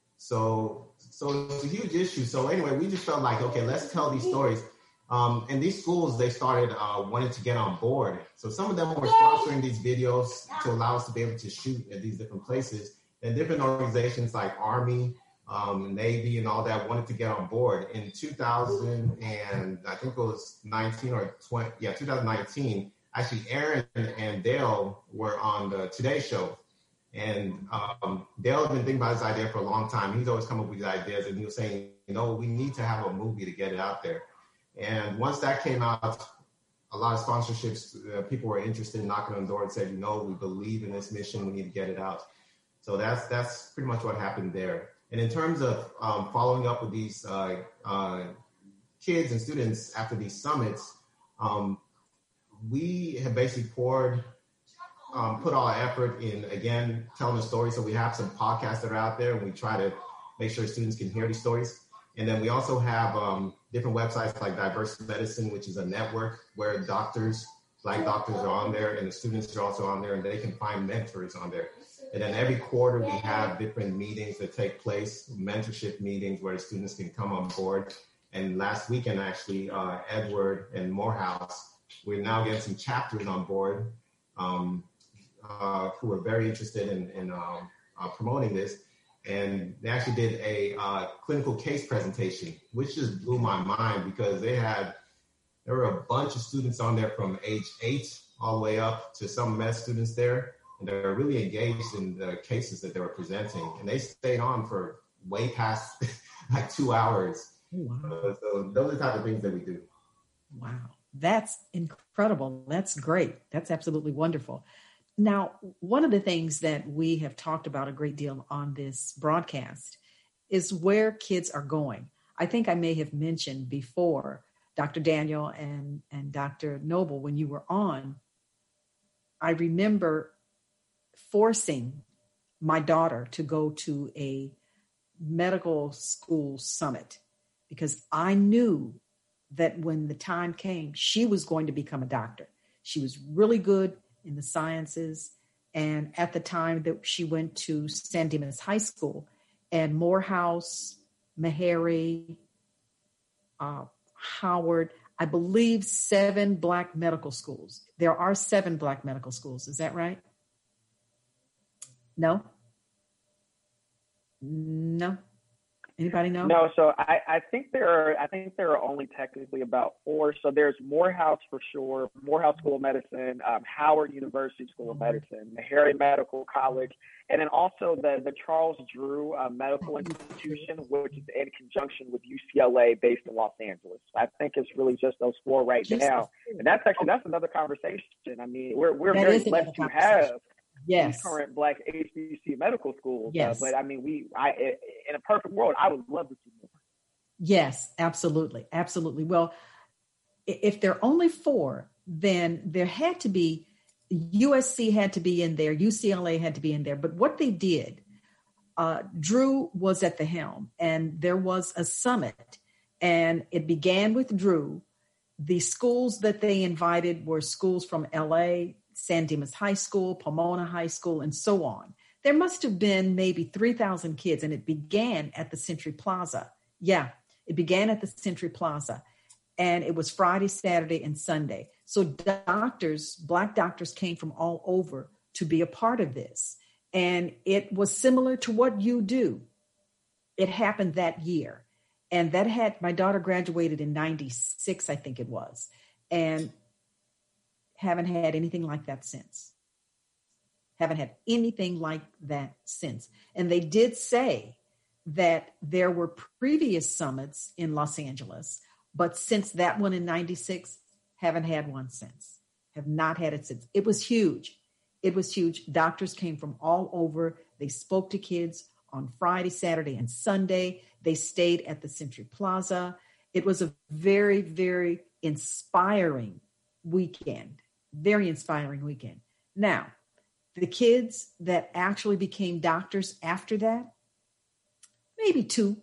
So, so it's a huge issue. So anyway, we just felt like, okay, let's tell these stories. Um, and these schools, they started uh, wanting to get on board. So some of them were sponsoring these videos to allow us to be able to shoot at these different places. And different organizations like Army, um, Navy and all that wanted to get on board. In two thousand and I think it was nineteen or twenty, yeah, two thousand nineteen, actually Aaron and Dale were on the Today Show. And um, Dale had been thinking about this idea for a long time. He's always come up with these ideas, and he was saying, you know, we need to have a movie to get it out there. And once that came out, a lot of sponsorships, uh, people were interested in knocking on the door and said, you know, we believe in this mission, we need to get it out. So that's that's pretty much what happened there. And in terms of um, following up with these uh, uh, kids and students after these summits, um, we have basically poured Um, put all our effort in, again, telling the story. So we have some podcasts that are out there, and we try to make sure students can hear these stories. And then we also have um, different websites like Diverse Medicine, which is a network where doctors, Black doctors are on there, and the students are also on there, and they can find mentors on there. And then every quarter we have different meetings that take place, mentorship meetings where the students can come on board. And last weekend, actually, uh, Edward and Morehouse, we're now getting some chapters on board. Um, Uh, who were very interested in, in um, uh, promoting this. And they actually did a uh, clinical case presentation, which just blew my mind because they had, there were a bunch of students on there from age eight all the way up to some med students there. And they were really engaged in the cases that they were presenting. And they stayed on for way past like two hours. Wow. Uh, so those are the type of things that we do. Wow. That's incredible. That's great. That's absolutely wonderful. Now, one of the things that we have talked about a great deal on this broadcast is where kids are going. I think I may have mentioned before, Doctor Daniel and, and Doctor Noble, when you were on, I remember forcing my daughter to go to a medical school summit because I knew that when the time came, she was going to become a doctor. She was really good in the sciences. And at the time that she went to San Dimas High School, and Morehouse, Meharry, uh, Howard, I believe seven Black medical schools. There are seven Black medical schools. Is that right? No? No? Anybody know? No, so I, I think there are I think there are only technically about four. So there's Morehouse for sure, Morehouse School of Medicine, um, Howard University School of Medicine, Meharry Medical College, and then also the the Charles Drew uh, Medical Institution, which is in conjunction with U C L A based in Los Angeles. I think it's really just those four right just now, and that's actually that's another conversation. I mean, we're we're that very blessed to have. Yes. These current Black H B C U medical schools. Yes. Uh, but I mean, we, I, in a perfect world, I would love to see more. Yes, absolutely. Absolutely. Well, if there are only four, then there had to be, U S C had to be in there, U C L A had to be in there. But what they did, uh, Drew was at the helm, and there was a summit, and it began with Drew. The schools that they invited were schools from L A, San Dimas High School, Pomona High School, and so on. There must have been maybe three thousand kids, and it began at the Century Plaza. Yeah, it began at the Century Plaza, and it was Friday, Saturday, and Sunday. So doctors, Black doctors came from all over to be a part of this, and it was similar to what you do. It happened that year, and that had, my daughter graduated in ninety-six, I think it was, and haven't had anything like that since. Haven't had anything like that since. And they did say that there were previous summits in Los Angeles, but since that one in ninety-six, haven't had one since. Have not had it since. It was huge. It was huge. Doctors came from all over. They spoke to kids on Friday, Saturday, and Sunday. They stayed at the Century Plaza. It was a very, very inspiring weekend. Very inspiring weekend. Now, the kids that actually became doctors after that, maybe two,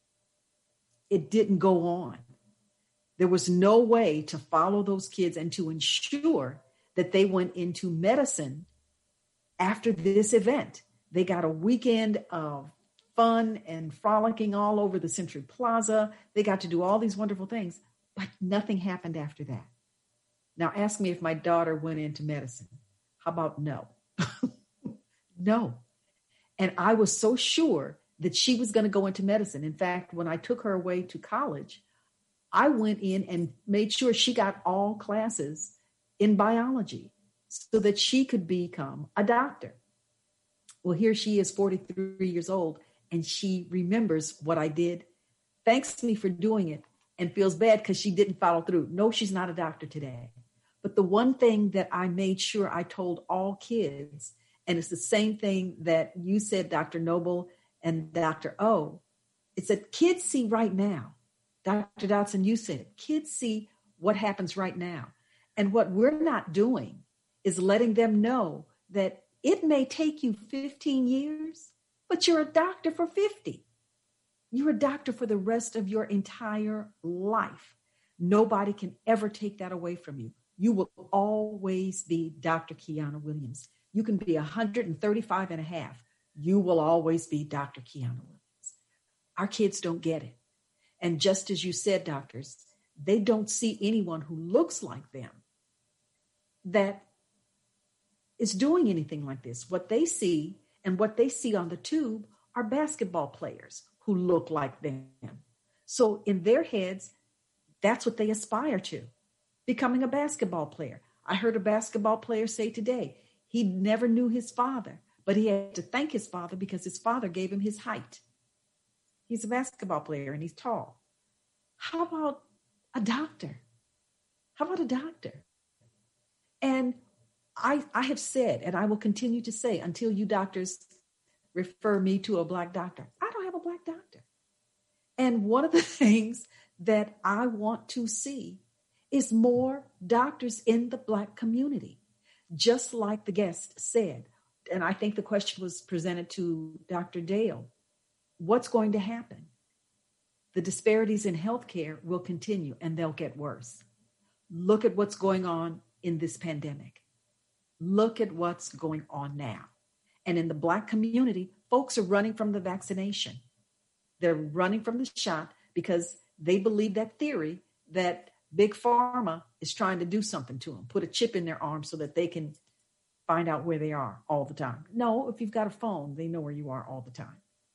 it didn't go on. There was no way to follow those kids and to ensure that they went into medicine after this event. They got a weekend of fun and frolicking all over the Century Plaza. They got to do all these wonderful things, but nothing happened after that. Now ask me if my daughter went into medicine. How about no? No. And I was so sure that she was going to go into medicine. In fact, when I took her away to college, I went in and made sure she got all classes in biology so that she could become a doctor. Well, here she is, forty-three years old, and she remembers what I did, thanks me for doing it, and feels bad because she didn't follow through. No, she's not a doctor today. But the one thing that I made sure I told all kids, and it's the same thing that you said, Doctor Noble and Doctor O, it's that kids see right now. Doctor Dotson, you said it. Kids see what happens right now. And what we're not doing is letting them know that it may take you fifteen years, but you're a doctor for fifty. You're a doctor for the rest of your entire life. Nobody can ever take that away from you. You will always be Doctor Kiana Williams. You can be one hundred thirty-five and a half. You will always be Doctor Kiana Williams. Our kids don't get it. And just as you said, doctors, they don't see anyone who looks like them that is doing anything like this. What they see and what they see on the tube are basketball players who look like them. So in their heads, that's what they aspire to, becoming a basketball player. I heard a basketball player say today, he never knew his father, but he had to thank his father because his father gave him his height. He's a basketball player and he's tall. How about a doctor? How about a doctor? And I, I have said, and I will continue to say, until you doctors refer me to a Black doctor, I don't have a Black doctor. And one of the things that I want to see is more doctors in the Black community, just like the guest said. And I think the question was presented to Doctor Dale. What's going to happen? The disparities in healthcare will continue and they'll get worse. Look at what's going on in this pandemic. Look at what's going on now. And in the Black community, folks are running from the vaccination. They're running from the shot because they believe that theory that Big Pharma is trying to do something to them, put a chip in their arm so that they can find out where they are all the time. No, if you've got a phone, they know where you are all the time.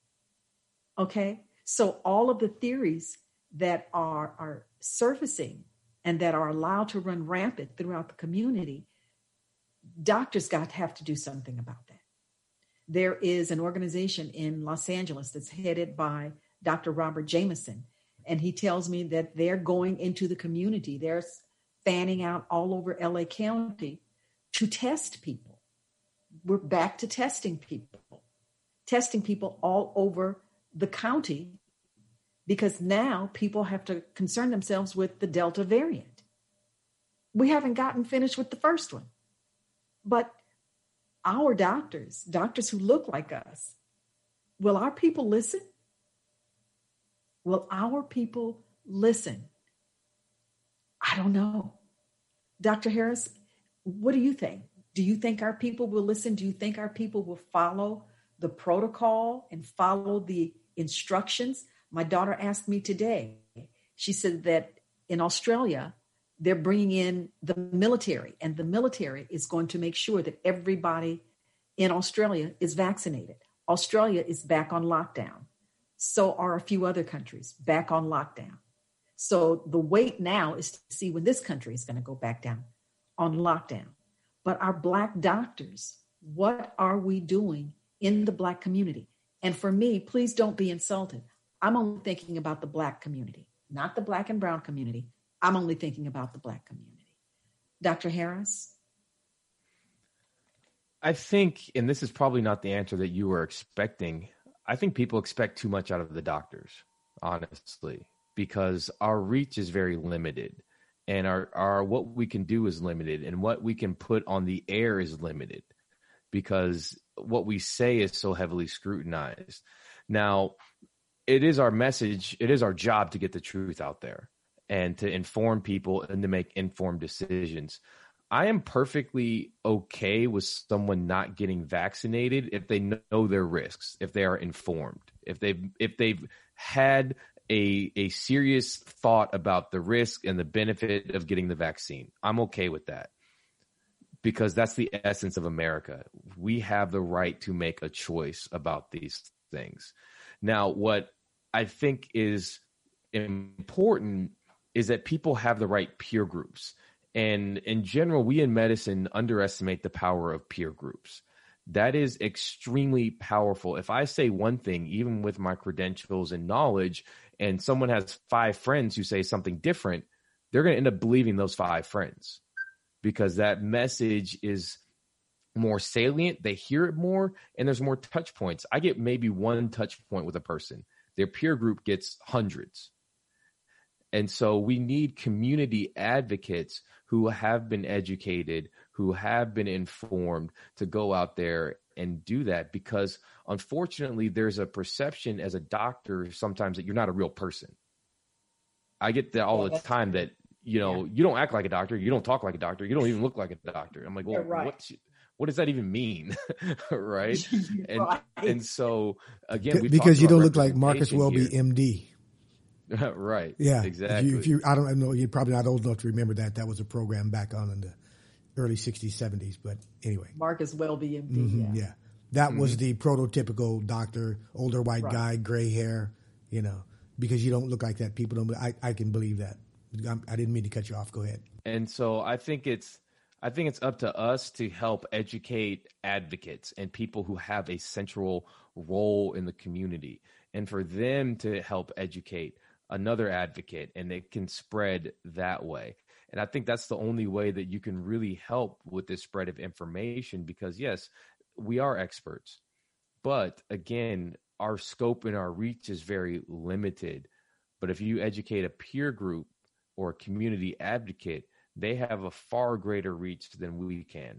Okay? So all of the theories that are, are surfacing and that are allowed to run rampant throughout the community, doctors got to have to do something about that. There is an organization in Los Angeles that's headed by Doctor Robert Jameson, and he tells me that they're going into the community. They're fanning out all over L A County to test people. We're back to testing people, testing people all over the county, because now people have to concern themselves with the Delta variant. We haven't gotten finished with the first one, but our doctors, doctors who look like us, will our people listen? Will our people listen? I don't know. Doctor Harris, what do you think? Do you think our people will listen? Do you think our people will follow the protocol and follow the instructions? My daughter asked me today, she said that in Australia, they're bringing in the military, and the military is going to make sure that everybody in Australia is vaccinated. Australia is back on lockdown. So are a few other countries back on lockdown. So the wait now is to see when this country is going to go back down on lockdown. But our Black doctors, what are we doing in the Black community? And for me, please don't be insulted. I'm only thinking about the Black community, not the Black and brown community. I'm only thinking about the Black community. Doctor Harris? I think, and this is probably not the answer that you were expecting, I think people expect too much out of the doctors, honestly, because our reach is very limited, and our, our what we can do is limited, and what we can put on the air is limited, because what we say is so heavily scrutinized. Now, it is our message, it is our job to get the truth out there and to inform people and to make informed decisions. I am perfectly okay with someone not getting vaccinated if they know their risks, if they are informed, if they've, if they've had a, a serious thought about the risk and the benefit of getting the vaccine. I'm okay with that, because that's the essence of America. We have the right to make a choice about these things. Now, what I think is important is that people have the right peer groups. And in general, we in medicine underestimate the power of peer groups. That is extremely powerful. If I say one thing, even with my credentials and knowledge, and someone has five friends who say something different, they're going to end up believing those five friends because that message is more salient. They hear it more, and there's more touch points. I get maybe one touch point with a person. Their peer group gets hundreds. And so we need community advocates who have been educated, who have been informed to go out there and do that, because unfortunately there's a perception as a doctor sometimes that you're not a real person. I get that all the time that, you know, yeah. you don't act like a doctor. You don't talk like a doctor. You don't even look like a doctor. I'm like, well, right. what, what does that even mean? right. And, right. and so again, we because you don't look like Marcus Welby, here. M D. right. Yeah. Exactly. If you, if you, I don't know, you're probably not old enough to remember that. That was a program back on in the early sixties, seventies. But anyway. Marcus Welby, M D. Mm-hmm, yeah. yeah. That mm-hmm. was the prototypical doctor, older white right. guy, gray hair, you know, because you don't look like that. People don't, I, I can believe that. I didn't mean to cut you off. Go ahead. And so I think it's, I think it's up to us to help educate advocates and people who have a central role in the community, and for them to help educate another advocate, and it can spread that way. And I think that's the only way that you can really help with this spread of information, because yes, we are experts, but again, our scope and our reach is very limited. But if you educate a peer group or a community advocate, they have a far greater reach than we can.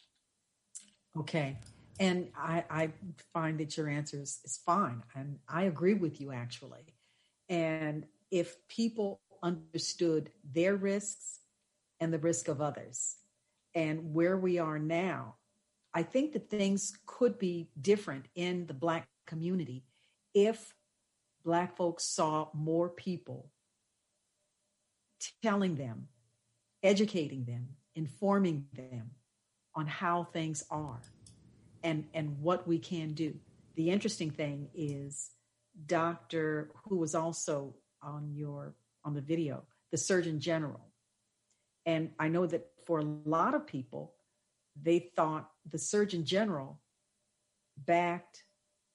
Okay. And I, I find that your answer is, is fine. And I agree with you, actually. And if people understood their risks and the risk of others and where we are now, I think that things could be different in the Black community if Black folks saw more people telling them, educating them, informing them on how things are and, and what we can do. The interesting thing is Doctor, who was also on your on the video, the Surgeon General. And I know that for a lot of people, they thought the Surgeon General backed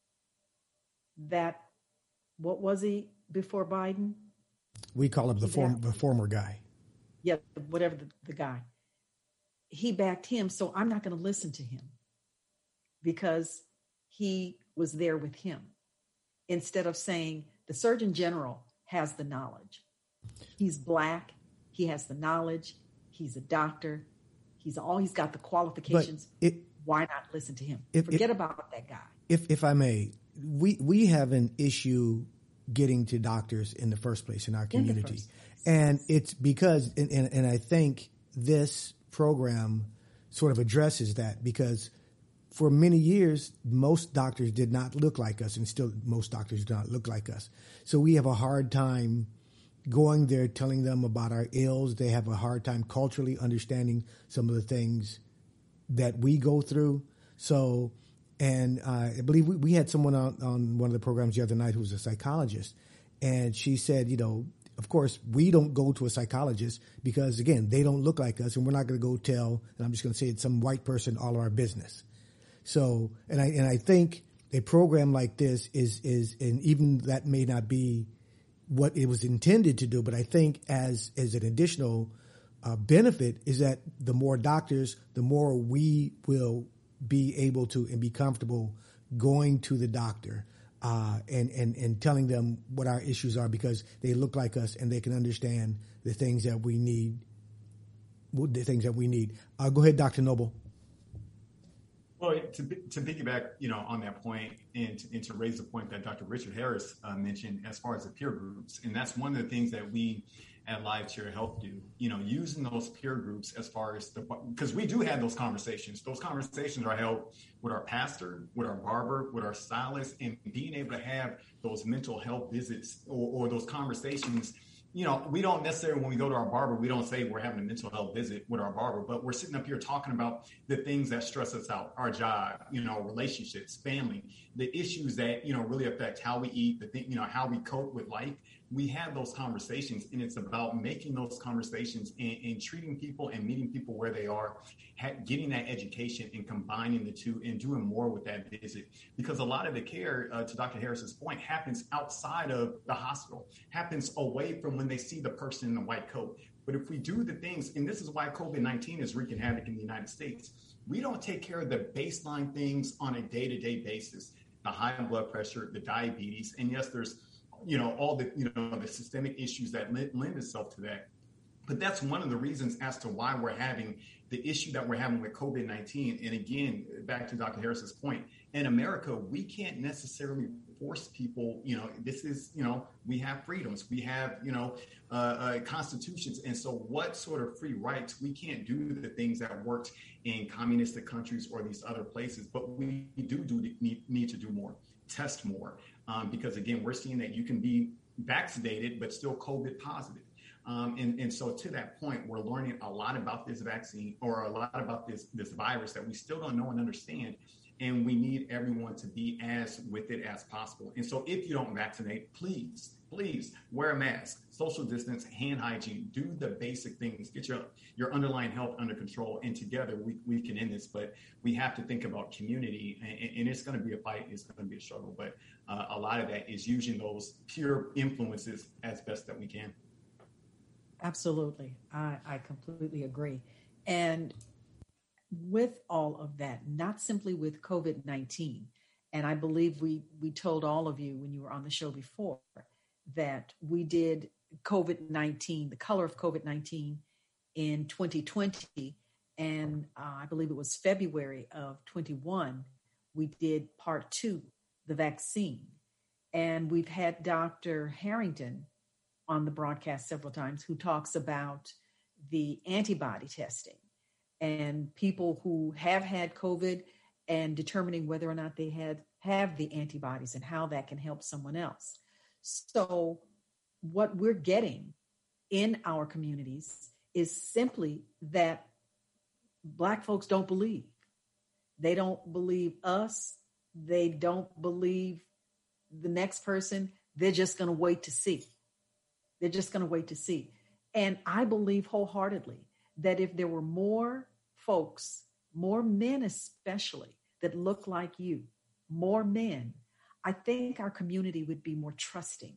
that, what was he before Biden? We call him the, form, the former guy. Yeah, whatever the, the guy. He backed him, so I'm not going to listen to him because he was there with him. Instead of saying the Surgeon General has the knowledge. He's Black. He has the knowledge. He's a doctor. He's all, he's got the qualifications. It, Why not listen to him? If, Forget if, about that guy. If if I may, we we have an issue getting to doctors in the first place in our community. In and it's because, and, and, and I think this program sort of addresses that, because for many years, most doctors did not look like us, and still most doctors do not look like us. So we have a hard time going there, telling them about our ills. They have a hard time culturally understanding some of the things that we go through. So, and uh, I believe we, we had someone on, on one of the programs the other night who was a psychologist, and she said, you know, of course, we don't go to a psychologist because, again, they don't look like us, and we're not going to go tell, and I'm just going to say it's some white person, all of our business. So, and I and I think a program like this is is, and even that may not be what it was intended to do, but I think as as an additional uh, benefit is that the more doctors, the more we will be able to and be comfortable going to the doctor uh, and and and telling them what our issues are, because they look like us and they can understand the things that we need. The things that we need. Uh, go ahead, Doctor Noble. Well, to to piggyback, you know, on that point, and to, and to raise the point that Doctor Richard Harris uh, mentioned as far as the peer groups, and that's one of the things that we at Live Chair Health do. You know, using those peer groups as far as the, because we do have those conversations. Those conversations are held with our pastor, with our barber, with our stylist, and being able to have those mental health visits or, or those conversations, you know, we don't necessarily, when we go to our barber, we don't say we're having a mental health visit with our barber, but we're sitting up here talking about the things that stress us out, our job, you know, relationships, family, the issues that, you know, really affect how we eat, the thing, you know, how we cope with life. We have those conversations, and it's about making those conversations and, and treating people and meeting people where they are, ha- getting that education and combining the two and doing more with that visit. Because a lot of the care, uh, to Doctor Harris's point, happens outside of the hospital, happens away from when they see the person in the white coat. But if we do the things, and this is why COVID nineteen is wreaking havoc in the United States, we don't take care of the baseline things on a day-to-day basis, the high blood pressure, the diabetes, and yes, there's you know, all the, you know, the systemic issues that lend itself to that. But that's one of the reasons as to why we're having the issue that we're having with COVID nineteen. And again, back to Doctor Harris's point, in America, we can't necessarily force people, you know, this is, you know, we have freedoms, we have, you know, uh, uh, constitutions. And so what sort of free rights? We can't do the things that worked in communistic countries or these other places, but we do, do need, need to do more, test more. Um, because again, we're seeing that you can be vaccinated, but still COVID positive. Um, and, and so to that point, we're learning a lot about this vaccine or a lot about this, this virus that we still don't know and understand. And we need everyone to be as with it as possible. And so if you don't vaccinate, please, please wear a mask, social distance, hand hygiene, do the basic things, get your, your underlying health under control. And together we, we can end this, but we have to think about community, and, and it's going to be a fight. It's going to be a struggle, but uh, a lot of that is using those pure influences as best that we can. Absolutely. I, I completely agree. And with all of that, not simply with COVID nineteen, and I believe we we told all of you when you were on the show before that we did COVID nineteen, the color of COVID nineteen in twenty twenty, and uh, I believe it was February of twenty-one, we did part two, the vaccine. And we've had Doctor Harrington on the broadcast several times who talks about the antibody testing and people who have had COVID and determining whether or not they had have the antibodies and how that can help someone else. So what we're getting in our communities is simply that Black folks don't believe. They don't believe us. They don't believe the next person. They're just going to wait to see. They're just going to wait to see. And I believe wholeheartedly that if there were more folks, more men especially, that look like you, more men, I think our community would be more trusting.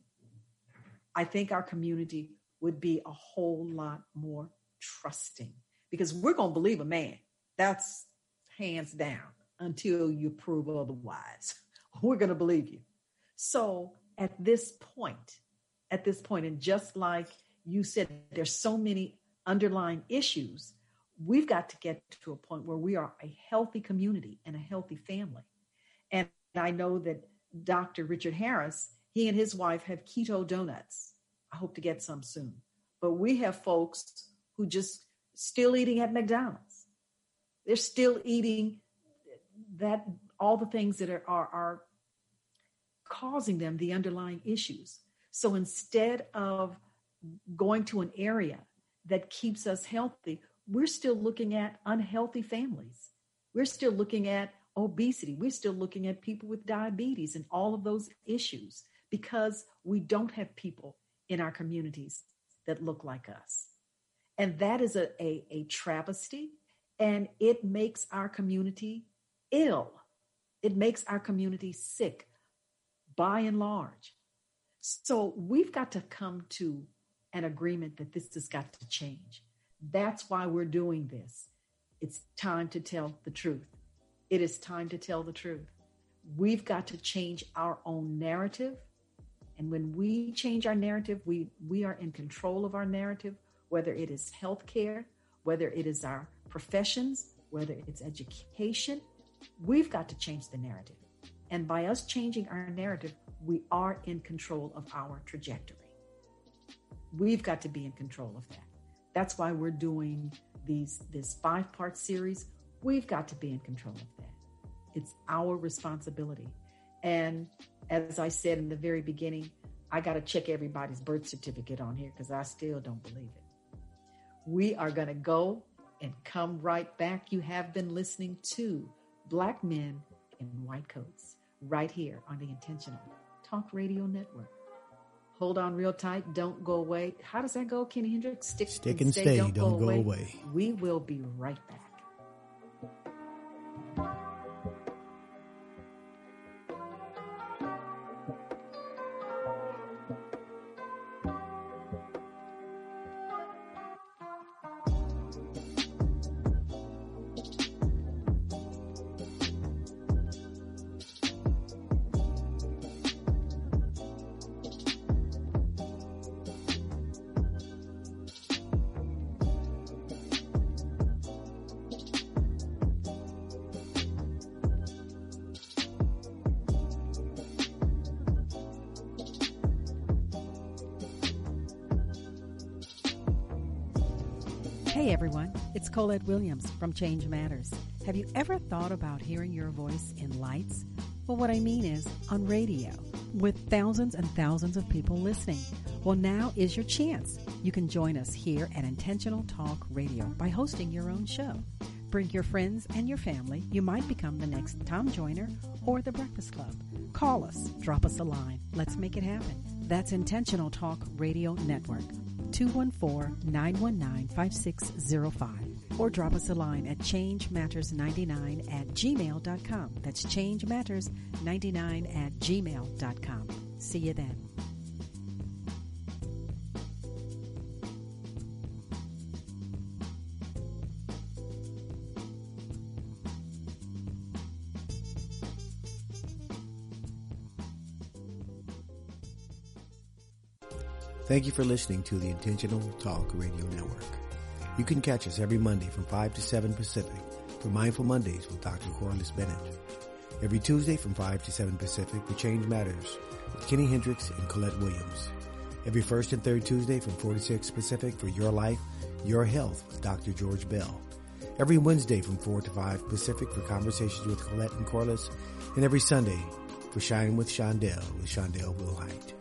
I think our community would be a whole lot more trusting because we're going to believe a man. That's hands down until you prove otherwise. We're going to believe you. So at this point, at this point, and just like you said, there's so many underlying issues. We've got to get to a point where we are a healthy community and a healthy family. And I know that Doctor Richard Harris, he and his wife have keto donuts. I hope to get some soon. But we have folks who just still eating at McDonald's. They're still eating that, all the things that are, are, are causing them the underlying issues. So instead of going to an area that keeps us healthy, we're still looking at unhealthy families. We're still looking at obesity. We're still looking at people with diabetes and all of those issues because we don't have people in our communities that look like us. And that is a, a, a travesty, and it makes our community ill. It makes our community sick by and large. So we've got to come to an agreement that this has got to change. That's why we're doing this. It's time to tell the truth. It is time to tell the truth. We've got to change our own narrative. And when we change our narrative, we, we are in control of our narrative, whether it is healthcare, whether it is our professions, whether it's education. We've got to change the narrative. And by us changing our narrative, we are in control of our trajectory. We've got to be in control of that. That's why we're doing these this five-part series. We've got to be in control of that. It's our responsibility. And as I said in the very beginning, I got to check everybody's birth certificate on here because I still don't believe it. We are going to go and come right back. You have been listening to Black Men in White Coats right here on the Intentional Talk Radio Network. Hold on real tight. Don't go away. How does that go, Kenny Hendricks? Stick, Stick and stay. Don't, don't go, go away. away. We will be right back. Hey everyone, it's Colette Williams from Change Matters. Have you ever thought about hearing your voice in lights? Well, what I mean is on radio, with thousands and thousands of people listening. Well, now is your chance. You can join us here at Intentional Talk Radio by hosting your own show. Bring your friends and your family. You might become the next Tom Joyner or The Breakfast Club. Call us, drop us a line. Let's make it happen. That's Intentional Talk Radio Network. two one four, nine one nine, five six zero five or drop us a line at change matters ninety-nine at gmail dot com. That's change matters ninety-nine at gmail dot com. See you then. Thank you for listening to the Intentional Talk Radio Network. You can catch us every Monday from five to seven Pacific for Mindful Mondays with Doctor Corliss Bennett. Every Tuesday from five to seven Pacific for Change Matters with Kenny Hendricks and Colette Williams. Every first and third Tuesday from four to six Pacific for Your Life, Your Health with Doctor George Bell. Every Wednesday from four to five Pacific for Conversations with Colette and Corliss. And every Sunday for Shine with Shondell with Shondell Wilhite.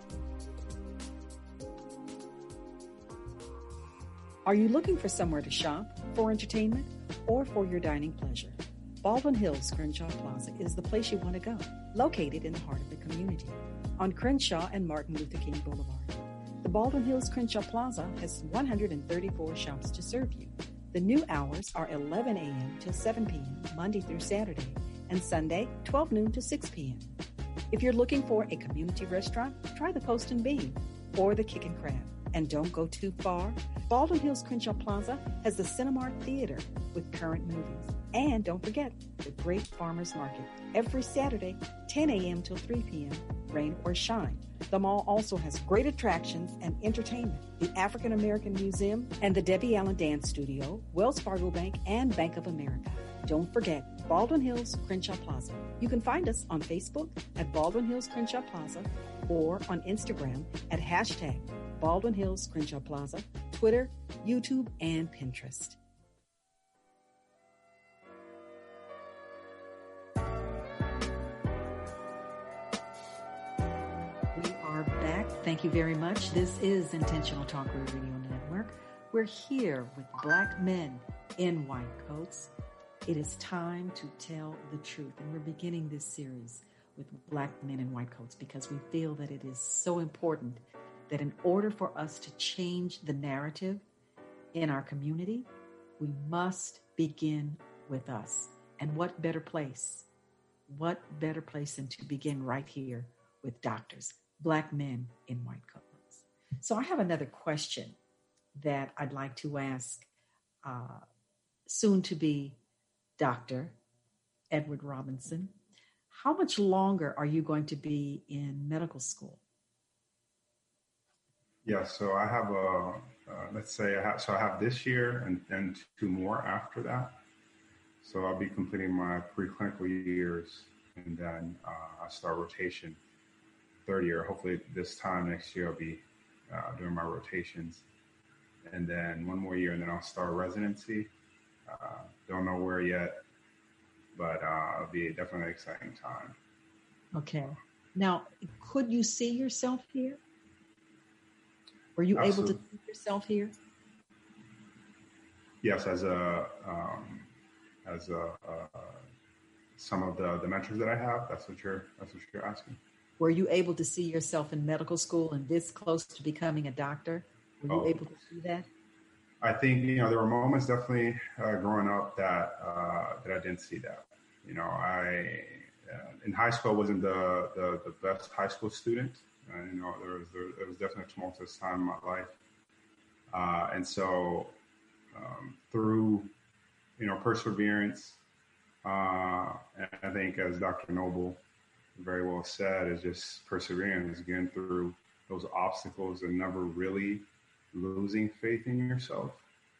Are you looking for somewhere to shop, for entertainment, or for your dining pleasure? Baldwin Hills Crenshaw Plaza is the place you want to go, located in the heart of the community, on Crenshaw and Martin Luther King Boulevard. The Baldwin Hills Crenshaw Plaza has one hundred thirty-four shops to serve you. The new hours are eleven a.m. till seven p.m., Monday through Saturday, and Sunday, twelve noon to six p.m. If you're looking for a community restaurant, try the Post and Bean or the Kick and Crab. And don't go too far. Baldwin Hills Crenshaw Plaza has the Cinemark Theater with current movies. And don't forget the Great Farmers Market every Saturday, ten a.m. till three p.m., rain or shine. The mall also has great attractions and entertainment. The African American Museum and the Debbie Allen Dance Studio, Wells Fargo Bank, and Bank of America. Don't forget Baldwin Hills Crenshaw Plaza. You can find us on Facebook at Baldwin Hills Crenshaw Plaza or on Instagram at hashtag Baldwin Hills Crenshaw Plaza, Twitter, YouTube, and Pinterest. We are back. Thank you very much. This is Intentional Talk Radio Network. We're here with Black men in white coats. It is time to tell the truth. And we're beginning this series with Black men in white coats because we feel that it is so important that in order for us to change the narrative in our community, we must begin with us. And what better place, what better place than to begin right here with doctors, Black men in white coats. So I have another question that I'd like to ask uh, soon to be Doctor Edward Robinson. How much longer are you going to be in medical school? Yeah, so I have a, uh, let's say, I have, so I have this year and then two more after that. So I'll be completing my preclinical years and then uh, I start rotation third year. Hopefully this time next year I'll be uh, doing my rotations. And then one more year and then I'll start residency. Uh, don't know where yet, but uh, it'll be definitely an exciting time. Okay. Now, could you see yourself here? Were you Absolutely. able to see yourself here? Yes, as a um, as a, uh, some of the, the mentors that I have. That's what you're that's what you're asking. Were you able to see yourself in medical school and this close to becoming a doctor? Were you Oh. able to see that? I think, you know, there were moments definitely uh, growing up that uh, that I didn't see that. You know, I uh, in high school I wasn't the, the, the best high school student. Uh, you know, there was there, there was definitely a tumultuous time in my life, uh, and so um, through you know perseverance, uh, and I think as Doctor Noble very well said, is just perseverance, getting through those obstacles and never really losing faith in yourself.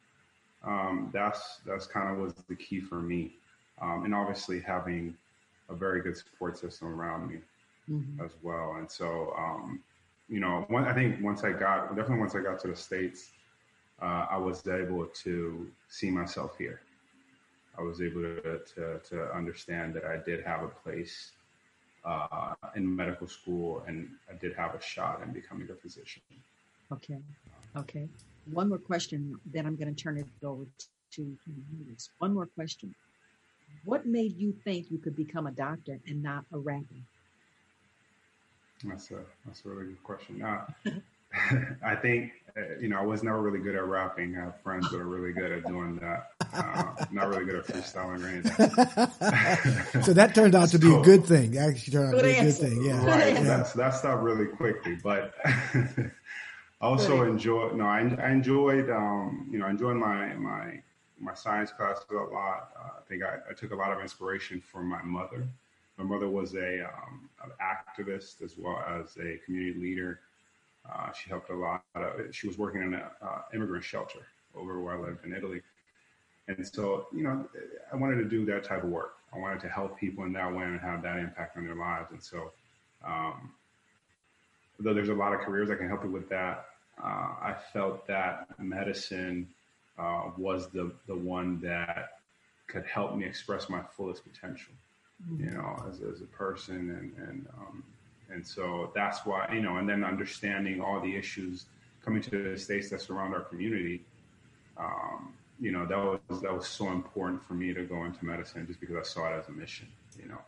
Um, that's that's kind of was the key for me, um, and obviously having a very good support system around me Mhm. as well. And so, um, you know, one, I think once I got definitely once I got to the States, uh, I was able to see myself here. I was able to to, to understand that I did have a place uh, in medical school, and I did have a shot in becoming a physician. Okay. Okay. One more question, then I'm going to turn it over to Louis. One more question. What made you think you could become a doctor and not a rapper? That's a that's a really good question. Uh, I think uh, you know I was never really good at rapping. I have friends that are really good at doing that. Uh, not really good at freestyling or anything. So that turned out to be a So- good thing. Actually turned out to Good be a good answer. thing. Yeah. Right. Yeah. That's that stopped really quickly, but I also Good. enjoy. No, I, I enjoyed. Um, you know, I enjoyed my my my science classes a lot. Uh, I think I, I took a lot of inspiration from my mother. My mother was a um, an activist as well as a community leader. Uh, she helped a lot. Of, she was working in an uh, immigrant shelter over where I lived in Italy. And so, you know, I wanted to do that type of work. I wanted to help people in that way and have that impact on their lives. And so, um, though there's a lot of careers that can help you with that, uh, I felt that medicine uh, was the, the one that could help me express my fullest potential, you know, as, as a person. And, and, um, and so that's why, you know, and then understanding all the issues coming to the States that surround our community, um, you know, that was that was so important for me to go into medicine just because I saw it as a mission, you know.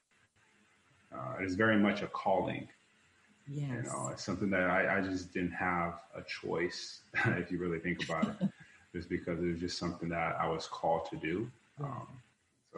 Uh, it is very much a calling. Yes. You know, it's something that I, I just didn't have a choice, if you really think about it, just because it was just something that I was called to do. Um, so.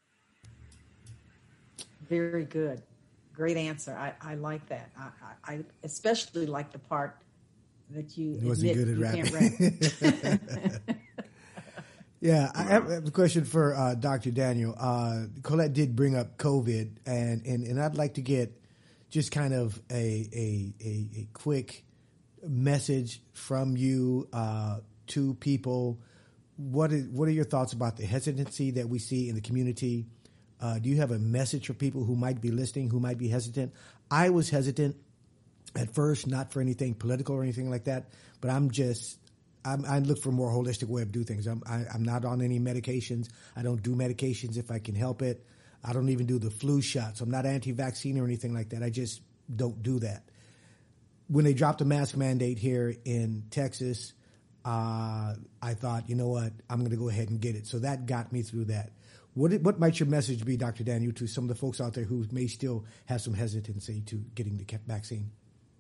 Very good. Great answer. I, I like that. I, I, I especially like the part that you He wasn't admit good at you rapping. can't rap. Yeah, I have a question for uh, Doctor Daniel. Uh, Colette did bring up COVID, and, and, and I'd like to get just kind of a a, a, a quick message from you uh, to people. What is what are your thoughts about the hesitancy that we see in the community? Uh, do you have a message for people who might be listening, who might be hesitant? I was hesitant at first, not for anything political or anything like that, but I'm just. I'm, I look for a more holistic way of doing things. I'm, I, I'm not on any medications. I don't do medications if I can help it. I don't even do the flu shots. I'm not anti-vaccine or anything like that. I just don't do that. When they dropped a mask mandate here in Texas, uh, I thought, you know what, I'm going to go ahead and get it. So that got me through that. What what might your message be, Doctor Daniel, to some of the folks out there who may still have some hesitancy to getting the vaccine?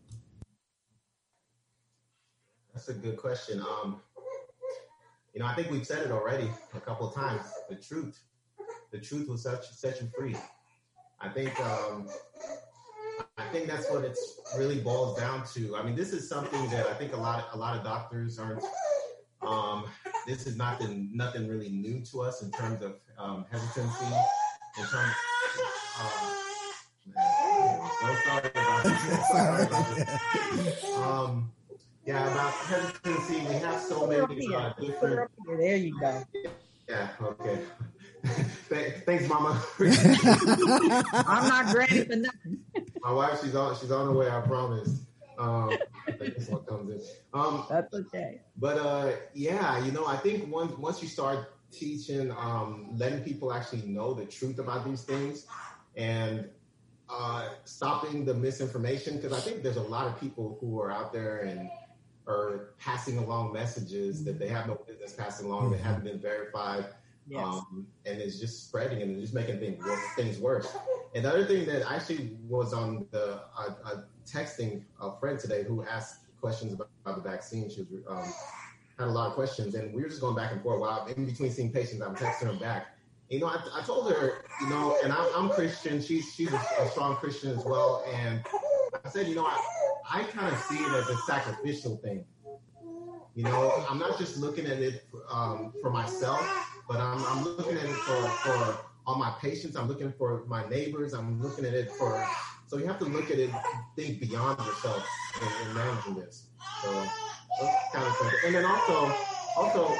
That's a good question. Um, you know, I think we've said it already a couple of times. The truth, the truth will set you, set you free. I think, um, I think that's what it's really boils down to. I mean, this is something that I think a lot, a lot of doctors aren't. Um, this is nothing, nothing really new to us in terms of um, hesitancy. In terms, um, man, so sorry about that. Sorry about that. Um, Yeah, about hesitancy, we have so many uh, different. There you go. Yeah, okay. Thanks, Mama. I'm not ready for nothing. My wife, she's on. She's on her way. I promise. Um, I think this one comes in. Um, That's okay. But uh, yeah, you know, I think once once you start teaching, um, letting people actually know the truth about these things, and uh, stopping the misinformation, because I think there's a lot of people who are out there and are passing along messages that they have no business passing along, mm-hmm. that haven't been verified. Yes. Um, and it's just spreading and just making things worse, things worse. And the other thing that actually was on the uh, uh, texting a friend today who asked questions about, about the vaccine. She was, um, had a lot of questions, and we were just going back and forth. While in between seeing patients, I'm texting her back. You know, I, I told her, you know, and I'm, I'm Christian. She's she's a, a strong Christian as well. And I said, you know, I, I kind of see it as a sacrificial thing. You know, I'm not just looking at it um, for myself, but I'm, I'm looking at it for, for all my patients. I'm looking for my neighbors. I'm looking at it for, so you have to look at it, think beyond yourself in, in managing this. So that's kind of thing. And then also, also,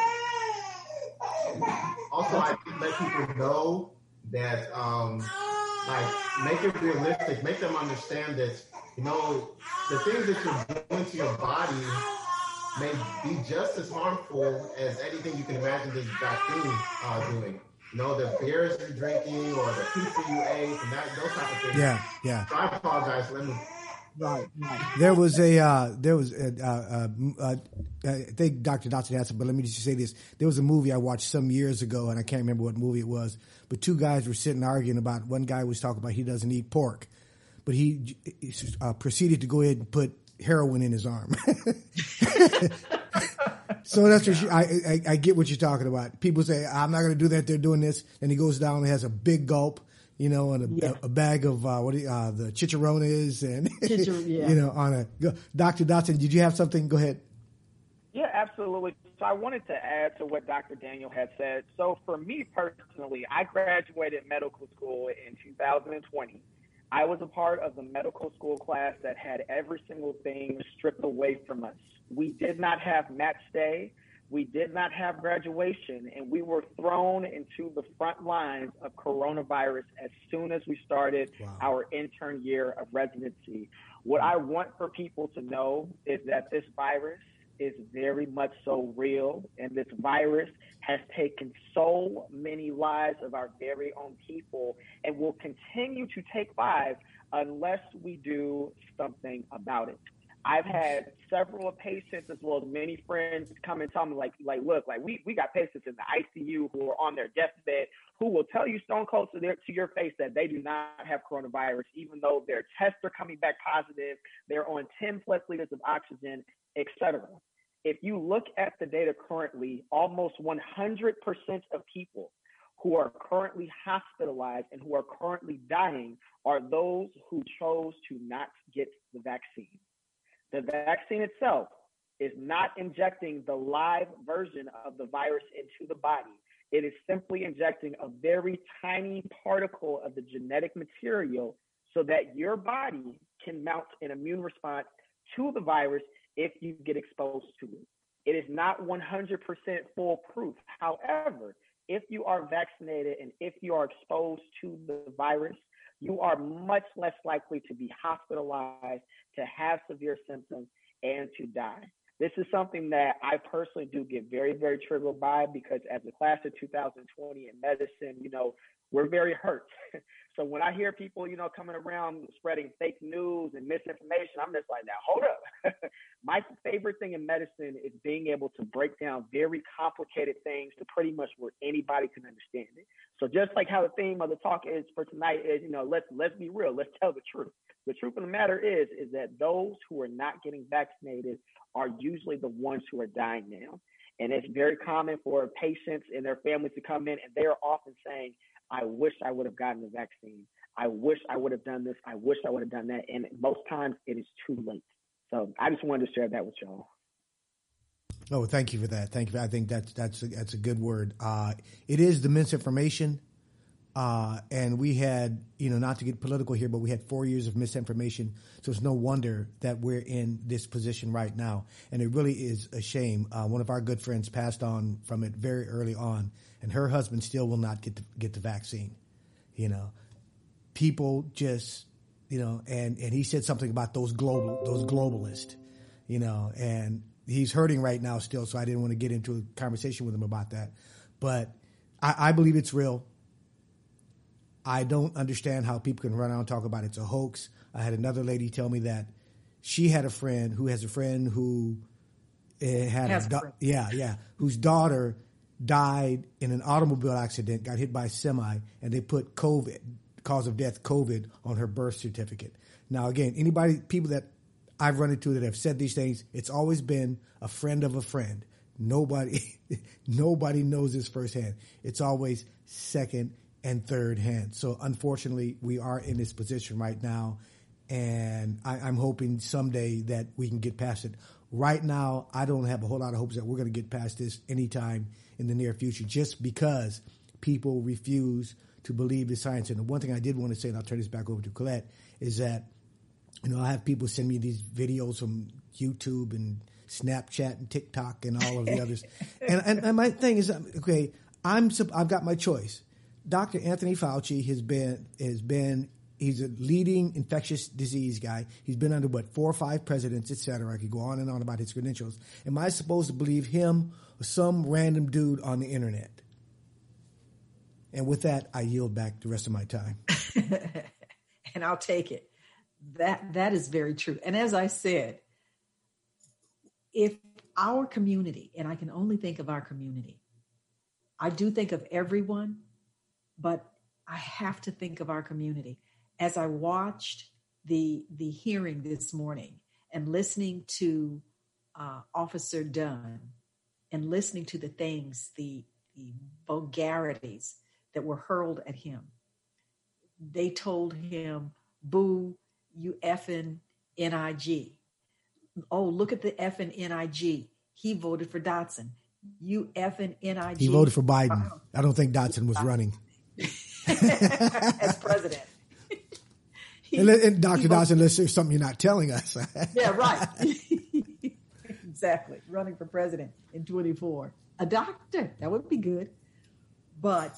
also I let people know that, um, like, make it realistic, make them understand that, you know, the things that you're doing to your body may be just as harmful as anything you can imagine this vaccine uh, doing. You know, the beers you're drinking or the pizza you ate and that, those type of things. Yeah, yeah. So I apologize. Let me. Right, right. There was a, uh, there was, a, uh, uh, uh, I think Doctor Dotson asked it, but let me just say this. There was a movie I watched some years ago, and I can't remember what movie it was, but two guys were sitting arguing about, one guy was talking about he doesn't eat pork, but he uh, proceeded to go ahead and put heroin in his arm. So that's what she, I, I, I get what you're talking about. People say, I'm not going to do that. They're doing this. And he goes down and has a big gulp, you know, and a, yeah. a, a bag of, uh, what do you, uh, the chicharrones and, Chichar- yeah. you know, on a, go, Doctor Dotson, did you have something? Go ahead. Yeah, absolutely. So I wanted to add to what Doctor Daniel had said. So for me personally, I graduated medical school in two thousand twenty. I was a part of the medical school class that had every single thing stripped away from us. We did not have match day. We did not have graduation, and we were thrown into the front lines of coronavirus as soon as we started wow. our intern year of residency. What I want for people to know is that this virus is very much so real, and this virus has taken so many lives of our very own people and will continue to take lives unless we do something about it. I've had several patients as well as many friends come and tell me like, like, look, like we, we got patients in the I C U who are on their deathbed who will tell you stone cold to their, to your face that they do not have coronavirus, even though their tests are coming back positive, they're on ten plus liters of oxygen, et cetera. If you look at the data currently, almost one hundred percent of people who are currently hospitalized and who are currently dying are those who chose to not get the vaccine. The vaccine itself is not injecting the live version of the virus into the body. It is simply injecting a very tiny particle of the genetic material so that your body can mount an immune response to the virus if you get exposed to it. It is not one hundred percent foolproof. However, if you are vaccinated and if you are exposed to the virus, you are much less likely to be hospitalized, to have severe symptoms, and to die. This is something that I personally do get very, very triggered by because as a class of two thousand twenty in medicine, you know, we're very hurt. So when I hear people, you know, coming around spreading fake news and misinformation, I'm just like, now, hold up. My favorite thing in medicine is being able to break down very complicated things to pretty much where anybody can understand it. So just like how the theme of the talk is for tonight is, you know, let's let's be real. Let's tell the truth. The truth of the matter is, is that those who are not getting vaccinated are usually the ones who are dying now. And it's very common for patients and their families to come in and they are often saying, I wish I would have gotten the vaccine. I wish I would have done this. I wish I would have done that. And most times it is too late. So I just wanted to share that with y'all. Oh, thank you for that. Thank you. I think that's that's a, that's a good word. Uh, it is the misinformation, uh, and we had, you know, not to get political here, but we had four years of misinformation. So it's no wonder that we're in this position right now, and it really is a shame. Uh, one of our good friends passed on from it very early on, and her husband still will not get the, get the vaccine. You know, people just, you know, and and he said something about those global those globalists, you know, and he's hurting right now still, so I didn't want to get into a conversation with him about that. But I, I believe it's real. I don't understand how people can run out and talk about it's a hoax. I had another lady tell me that she had a friend who has a friend who It had a Hasbro. yeah, yeah, whose daughter died in an automobile accident, got hit by a semi, and they put COVID, cause of death, COVID, on her birth certificate. Now, again, anybody, people that I've run into that have said these things, it's always been a friend of a friend. Nobody, nobody knows this firsthand. It's always second and third hand. So unfortunately, we are in this position right now, and I, I'm hoping someday that we can get past it. Right now, I don't have a whole lot of hopes that we're going to get past this anytime in the near future, just because people refuse to believe the science. And the one thing I did want to say, and I'll turn this back over to Colette, is that, you know, I have people send me these videos from YouTube and Snapchat and TikTok and all of the others. And, and, and my thing is, okay, I'm, I've got my choice. Doctor Anthony Fauci has been, has been, he's a leading infectious disease guy. He's been under, what, four or five presidents, et cetera. I could go on and on about his credentials. Am I supposed to believe him or some random dude on the internet? And with that, I yield back the rest of my time. And I'll take it. That that is very true. And as I said, if our community, and I can only think of our community, I do think of everyone, but I have to think of our community. As I watched the the hearing this morning and listening to uh, Officer Dunn and listening to the things, the, the vulgarities that were hurled at him, they told him, boo, you effing N I G. Oh, look at the effing N I G. He voted for Dotson. You effing N I G. He voted for Biden. Uh-huh. I don't think Dotson was running. As president. he, and, and Doctor Dotson, let's say something you're not telling us. Yeah, right. Exactly. Running for president in twenty-four. A doctor. That would be good. But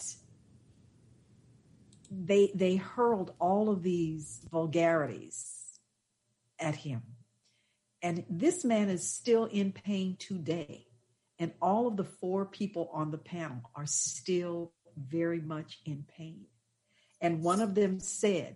they they hurled all of these vulgarities at him. And this man is still in pain today. And all of the four people on the panel are still very much in pain. And one of them said,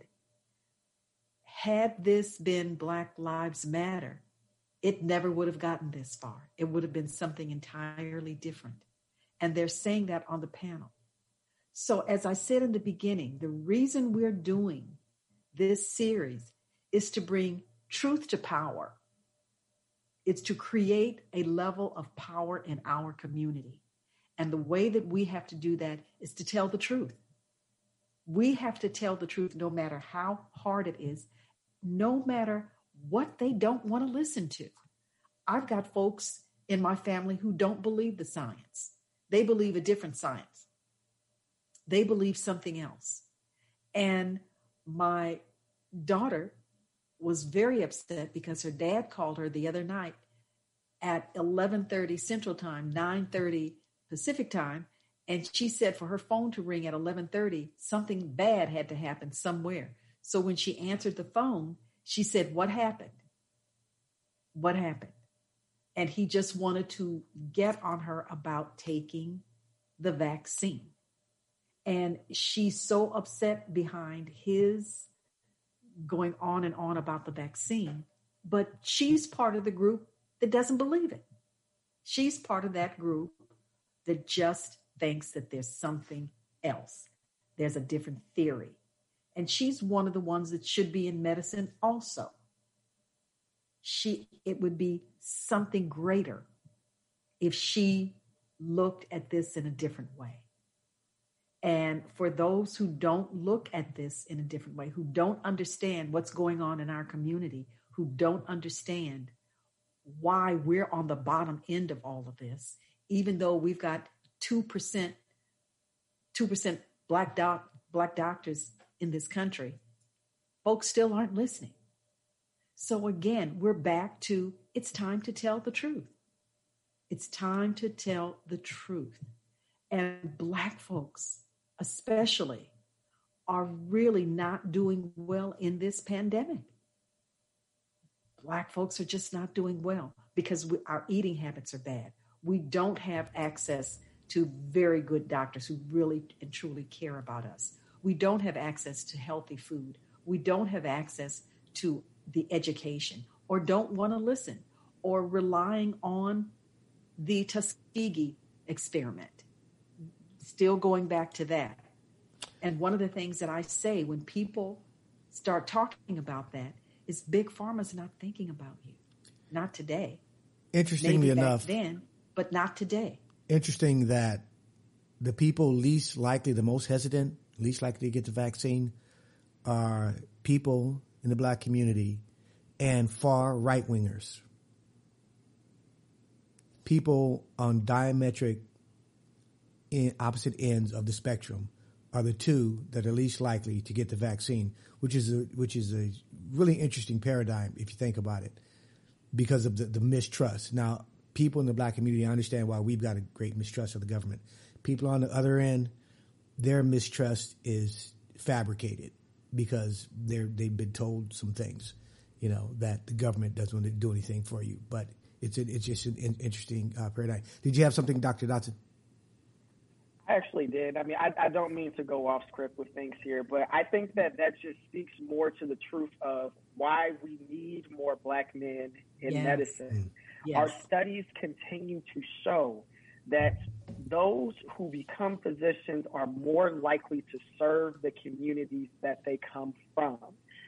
had this been Black Lives Matter, it never would have gotten this far. It would have been something entirely different. And they're saying that on the panel. So as I said in the beginning, the reason we're doing this series is to bring truth to power. It's to create a level of power in our community. And the way that we have to do that is to tell the truth. We have to tell the truth no matter how hard it is, no matter what they don't want to listen to. I've got folks in my family who don't believe the science. They believe a different science. They believe something else. And my daughter was very upset because her dad called her the other night at eleven thirty Central Time, nine thirty Pacific Time. And she said for her phone to ring at eleven thirty, something bad had to happen somewhere. So when she answered the phone, she said, what happened? What happened? And he just wanted to get on her about taking the vaccine. And she's so upset behind his going on and on about the vaccine, but she's part of the group that doesn't believe it. She's part of that group that just thinks that there's something else. There's a different theory. And she's one of the ones that should be in medicine also. She, it would be something greater if she looked at this in a different way. And for those who don't look at this in a different way, who don't understand what's going on in our community, who don't understand why we're on the bottom end of all of this, even though we've got two percent, two percent black doc, black doctors in this country, folks still aren't listening. So again, we're back to, it's time to tell the truth. It's time to tell the truth. And Black folks, especially, are really not doing well in this pandemic. Black folks are just not doing well because we, our eating habits are bad. We don't have access to very good doctors who really and truly care about us. We don't have access to healthy food. We don't have access to the education, or don't want to listen, or relying on the Tuskegee experiment, still going back to that. And one of the things that I say when people start talking about that is Big Pharma's not thinking about you. Not today. Interestingly Maybe enough, back then, but not today. Interesting that the people least likely, the most hesitant, least likely to get the vaccine are people in the black community and far right wingers. People on diametric in opposite ends of the spectrum are the two that are least likely to get the vaccine, which is a, which is a really interesting paradigm if you think about it, because of the, the mistrust. Now, people in the black community understand why we've got a great mistrust of the government. People on the other end, their mistrust is fabricated because they're they've been told some things, you know, that the government doesn't want to do anything for you. But it's a, it's just an interesting uh, paradigm. Did you have something, Doctor Dotson? I actually did. I mean, I, I don't mean to go off script with things here, but I think that that just speaks more to the truth of why we need more black men in Yes. medicine. Yes. Our studies continue to show that those who become physicians are more likely to serve the communities that they come from.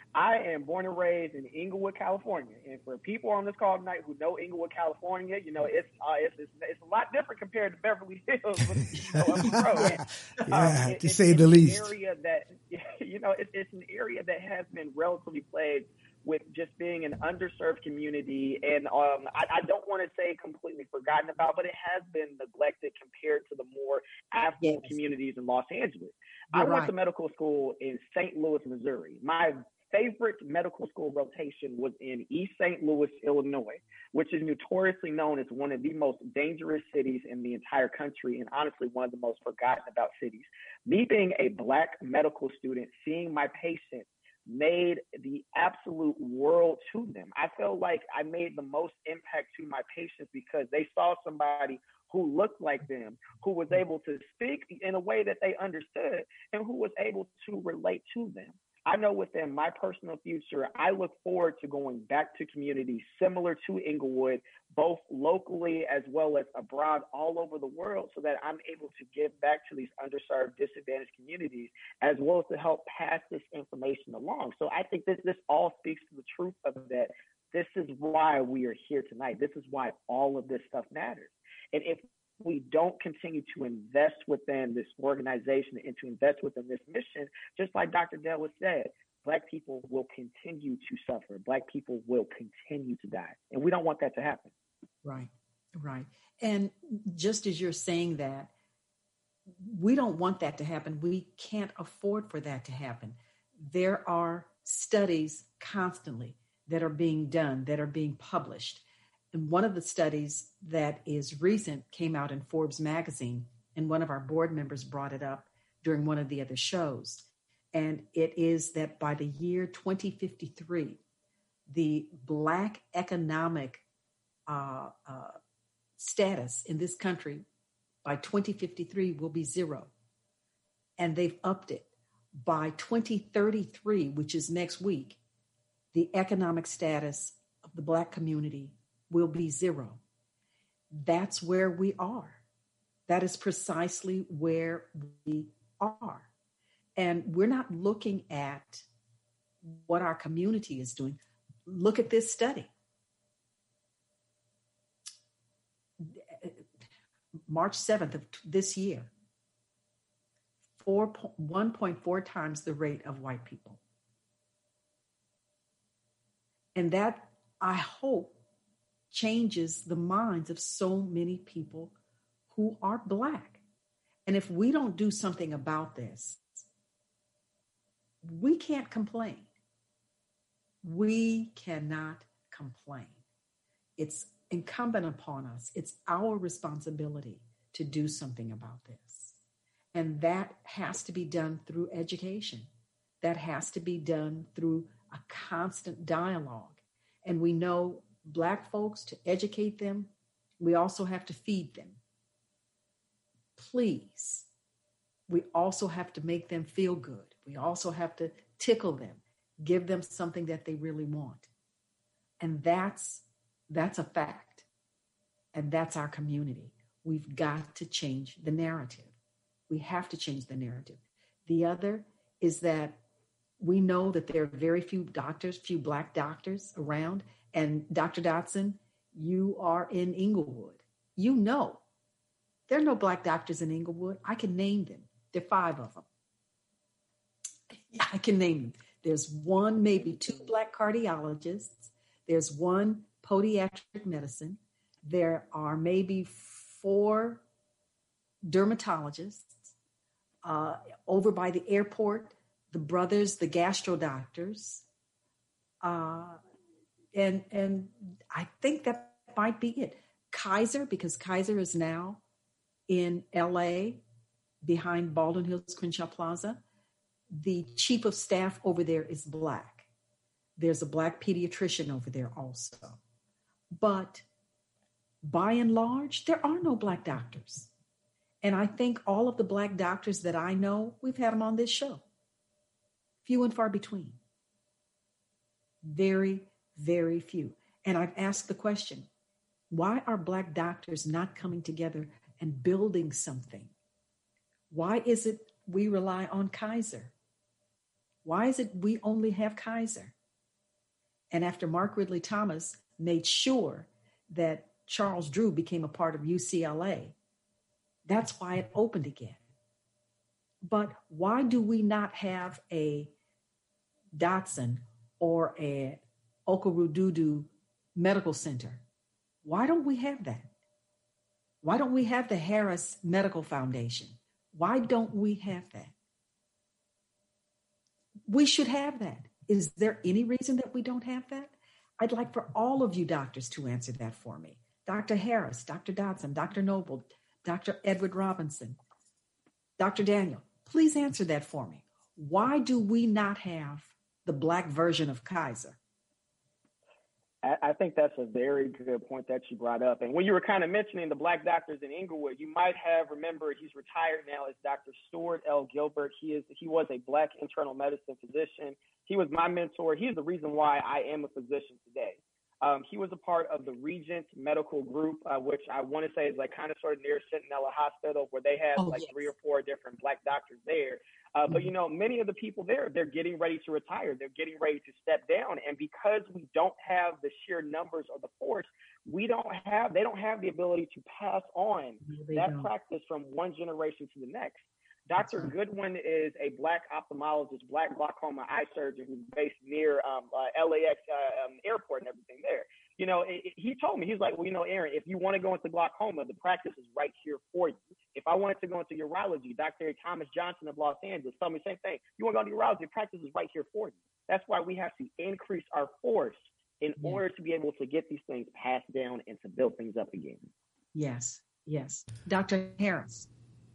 I am born and raised in Inglewood, California, and for people on this call tonight who know Inglewood, California, you know it's uh, it's, it's it's a lot different compared to Beverly Hills, you know, up the road. Yeah, Um, it- to it- say it's the an least. Area that you know, it, it's an area that has been relatively plagued with just being an underserved community, and um, I, I don't want to say completely forgotten about, but it has been neglected compared to the more affluent Yes. communities in Los Angeles. You're I went right. to medical school in Saint Louis, Missouri. My favorite medical school rotation was in East Saint Louis, Illinois, which is notoriously known as one of the most dangerous cities in the entire country, and honestly one of the most forgotten about cities. Me being a black medical student, seeing my patients made the absolute world to them. I felt like I made the most impact to my patients because they saw somebody who looked like them, who was able to speak in a way that they understood, and who was able to relate to them. I know within my personal future, I look forward to going back to communities similar to Inglewood, both locally as well as abroad all over the world, so that I'm able to give back to these underserved, disadvantaged communities, as well as to help pass this information along. So I think that this all speaks to the truth of that. This is why we are here tonight. This is why all of this stuff matters. And if we don't continue to invest within this organization and to invest within this mission, just like Doctor Dale has said, Black people will continue to suffer. Black people will continue to die. And we don't want that to happen. Right, right. And just as you're saying that, we don't want that to happen. We can't afford for that to happen. There are studies constantly that are being done, that are being published. And one of the studies that is recent came out in Forbes magazine, and one of our board members brought it up during one of the other shows. And it is that by the year twenty fifty-three, the Black economic uh, uh, status in this country by twenty fifty-three will be zero. And they've upped it. By twenty thirty-three, which is next week, the economic status of the Black community will be zero. That's where we are. That is precisely where we are. And we're not looking at what our community is doing. Look at this study. March seventh of this year, one point four times the rate of white people. And that, I hope, changes the minds of so many people who are Black. And if we don't do something about this, we can't complain. We cannot complain. It's incumbent upon us. It's our responsibility to do something about this. And that has to be done through education. That has to be done through a constant dialogue. And we know Black folks, to educate them, we also have to feed them. Please. We also have to make them feel good. We also have to tickle them, give them something that they really want. And that's that's a fact. and that's our community. We've got to change the narrative. We have to change the narrative. The other is that we know that there are very few doctors, few Black doctors around. And Doctor Dotson, you are in Inglewood. You know, there are no Black doctors in Inglewood. I can name them. There are five of them. I can name them. There's one, maybe two Black cardiologists. There's one podiatric medicine. There are maybe four dermatologists. Uh, over by the airport, the brothers, the gastro doctors. Uh, and, and I think that might be it. Kaiser, because Kaiser is now in L A behind Baldwin Hills Crenshaw Plaza. The chief of staff over there is Black. There's a Black pediatrician over there also. But by and large, there are no Black doctors. And I think all of the Black doctors that I know, we've had them on this show. Few and far between. Very, very few. And I've asked the question, why are Black doctors not coming together and building something? Why is it we rely on Kaiser? Why is it we only have Kaiser? And after Mark Ridley Thomas made sure that Charles Drew became a part of U C L A, that's why it opened again. But why do we not have a Dotson or a Okorodudu Medical Center? Why don't we have that? Why don't we have the Harris Medical Foundation? Why don't we have that? We should have that. Is there any reason that we don't have that? I'd like for all of you doctors to answer that for me. Doctor Harris, Doctor Dotson, Doctor Noble, Doctor Edward Robinson, Doctor Daniel, please answer that for me. Why do we not have the Black version of Kaiser? I think that's a very good point that you brought up. And when you were kind of mentioning the Black doctors in Inglewood, you might have remembered he's retired now as Doctor Stuart L. Gilbert. He is he was a Black internal medicine physician. He was my mentor. He is the reason why I am a physician today. Um, he was a part of the Regent Medical Group, uh, which I want to say is like kind of sort of near Centinela Hospital, where they have oh, like yes. three or four different Black doctors there. Uh, mm-hmm. But, you know, many of the people there, they're getting ready to retire. They're getting ready to step down. And because we don't have the sheer numbers or the force, we don't have, they don't have the ability to pass on no, that don't. practice from one generation to the next. Doctor Right. Goodwin is a Black ophthalmologist, Black glaucoma eye surgeon who's based near um, uh, L A X uh, um, airport and everything there. You know, it, it, he told me, he's like, well, you know, Aaron, if you want to go into glaucoma, the practice is right here for you. If I wanted to go into urology, Doctor Thomas Johnson of Los Angeles told me the same thing. You want to go into urology, the practice is right here for you. That's why we have to increase our force in yes. order to be able to get these things passed down and to build things up again. Yes, yes. Doctor Harris.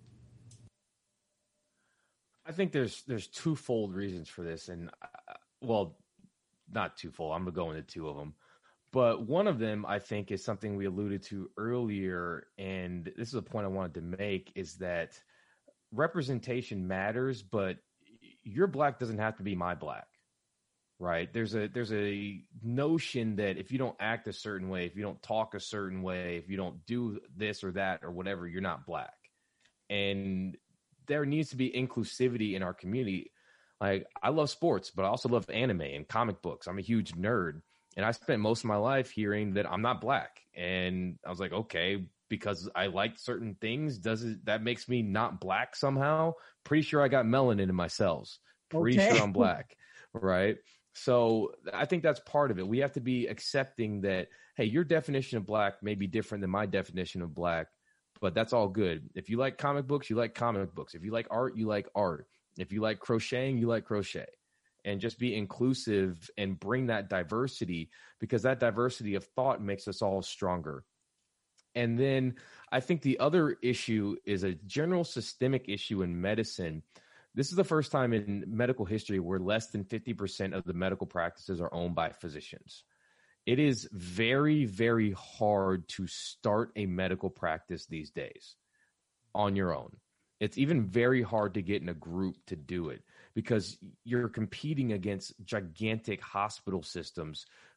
I think there's there's twofold reasons for this, and uh, well, not twofold. I'm gonna go into two of them, but one of them I think is something we alluded to earlier, and this is a point I wanted to make: is that representation matters, but your Black doesn't have to be my Black, right? There's a there's a notion that if you don't act a certain way, if you don't talk a certain way, if you don't do this or that or whatever, you're not Black, and there needs to be inclusivity in our community. Like, I love sports, but I also love anime and comic books. I'm a huge nerd. And I spent most of my life hearing that I'm not Black. And I was like, okay, because I like certain things, does it, that makes me not Black somehow? Pretty sure I got melanin in my cells. Pretty okay. sure I'm Black. Right. So I think that's part of it. We have to be accepting that, hey, your definition of Black may be different than my definition of Black. But that's all good. If you like comic books, you like comic books. If you like art, you like art. If you like crocheting, you like crochet. And just be inclusive and bring that diversity, because that diversity of thought makes us all stronger. And then I think the other issue is a general systemic issue in medicine. This is the first time in medical history where less than fifty percent of the medical practices are owned by physicians. It is very, very hard to start a medical practice these days on your own. It's even very hard to get in a group to do it because you're competing against gigantic hospital systems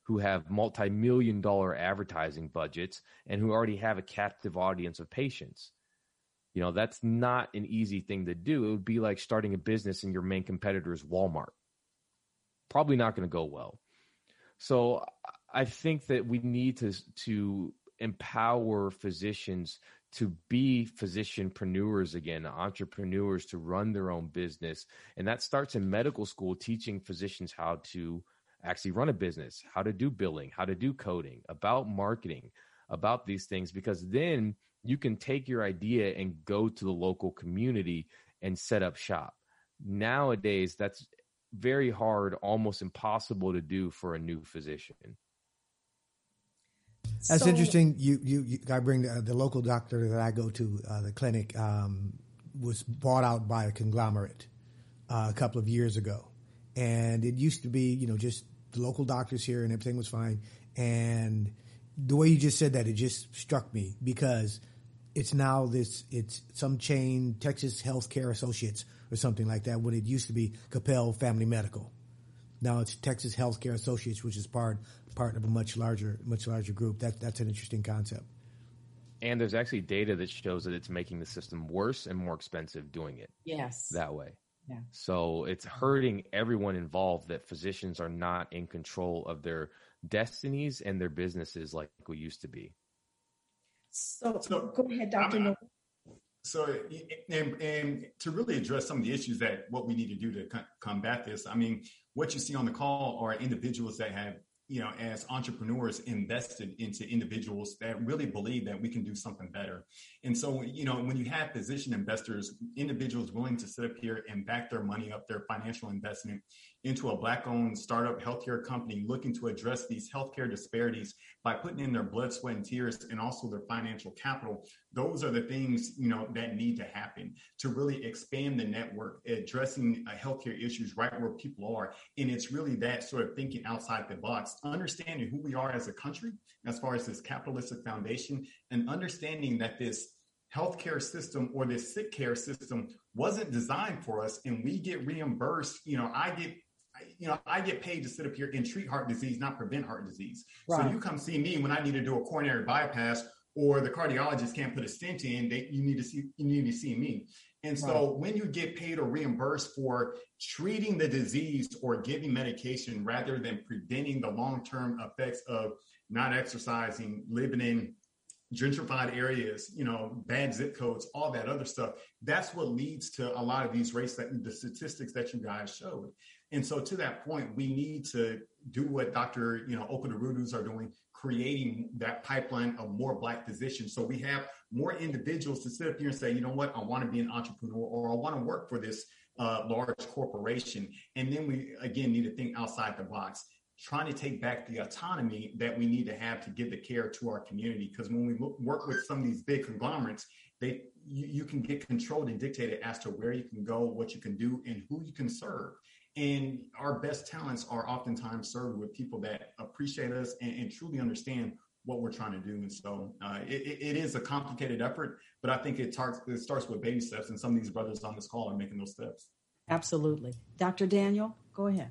who have multi-million dollar advertising budgets and who already have a captive audience of patients. You know, that's not an easy thing to do. It would be like starting a business and your main competitor is Walmart. Probably not going to go well. So I think that we need to, to empower physicians to be physicianpreneurs again, entrepreneurs to run their own business. And that starts in medical school, teaching physicians how to actually run a business, how to do billing, how to do coding, about marketing, about these things, because then you can take your idea and go to the local community and set up shop. Nowadays, that's very hard, almost impossible to do for a new physician. That's So- interesting. You, you, you, I bring the, the local doctor that I go to, uh, the clinic, um, was bought out by a conglomerate uh, a couple of years ago. And it used to be, you know, just the local doctors here and everything was fine. And the way you just said that, it just struck me because it's now this, it's some chain, Texas Healthcare Associates or something like that, when it used to be Capel Family Medical. Now it's Texas Healthcare Associates, which is part part of a much larger much larger group. That that's an interesting concept. And there's actually data that shows that it's making the system worse and more expensive doing it Yes. that way. Yeah. So it's hurting everyone involved that physicians are not in control of their destinies and their businesses like we used to be. So, So, go ahead, Doctor I'm- Noble. So, and, and to really address some of the issues that what we need to do to co- combat this, I mean, what you see on the call are individuals that have, you know, as entrepreneurs invested into individuals that really believe that we can do something better. And so, you know, when you have physician investors, individuals willing to sit up here and back their money up, their financial investment into a Black-owned startup healthcare company looking to address these healthcare disparities by putting in their blood, sweat, and tears and also their financial capital, those are the things, you know, that need to happen to really expand the network, addressing uh, healthcare issues right where people are. And it's really that sort of thinking outside the box, understanding who we are as a country, as far as this capitalistic foundation, and understanding that this healthcare system or this sick care system wasn't designed for us, and we get reimbursed. You know, I get, you know, I get paid to sit up here and treat heart disease, not prevent heart disease. Right. So you come see me when I need to do a coronary bypass, or the cardiologist can't put a stent in. They, you need to see, you need to see me. And so Right. when you get paid or reimbursed for treating the disease or giving medication rather than preventing the long-term effects of not exercising, living in gentrified areas, you know, bad zip codes, all that other stuff, that's what leads to a lot of these race that the statistics that you guys showed. And so to that point, we need to do what Doctor You know, Okorudu's are doing, creating that pipeline of more Black physicians. So we have more individuals to sit up here and say, you know what, I want to be an entrepreneur, or I want to work for this uh, large corporation. And then we, again, need to think outside the box, trying to take back the autonomy that we need to have to give the care to our community. Because when we look, work with some of these big conglomerates, they you, you can get controlled and dictated as to where you can go, what you can do, and who you can serve. And our best talents are oftentimes served with people that appreciate us and, and truly understand what we're trying to do. And so uh, it, it is a complicated effort, but I think it, tar- it starts with baby steps, and some of these brothers on this call are making those steps. Absolutely. Doctor Daniel, go ahead.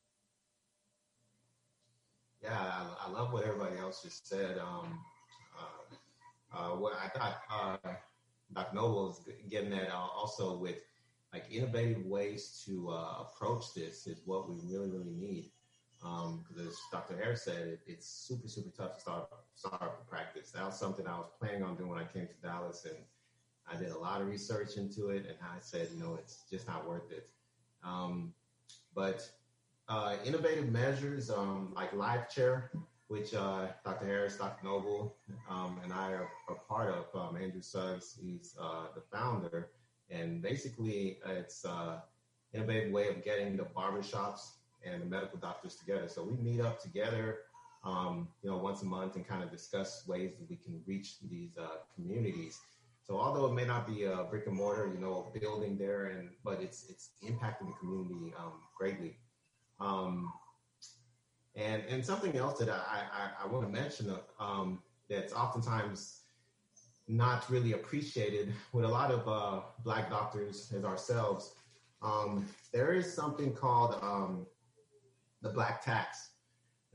Yeah, I, I love what everybody else just said. Um, uh, uh, what I thought uh, Doctor Noble was getting at uh, also with like innovative ways to uh, approach this is what we really, really need. Um, because as Doctor Harris said, it, it's super, super tough to start start a practice. That was something I was planning on doing when I came to Dallas, and I did a lot of research into it, and I said, you know, it's just not worth it. Um, but uh, innovative measures um, like LiveChair, which uh, Doctor Harris, Doctor Noble, um, and I are, are part of. Um, Andrew Suggs, he's uh, the founder, and basically it's an innovative way of getting the barbershops and the medical doctors together. So we meet up together, um, you know, once a month and kind of discuss ways that we can reach these uh, communities. So although it may not be a brick and mortar, you know, building there, and but it's it's impacting the community um, greatly. Um, and and something else that I I, I want to mention um, that's oftentimes not really appreciated with a lot of uh, Black doctors as ourselves. Um, there is something called um, the Black tax.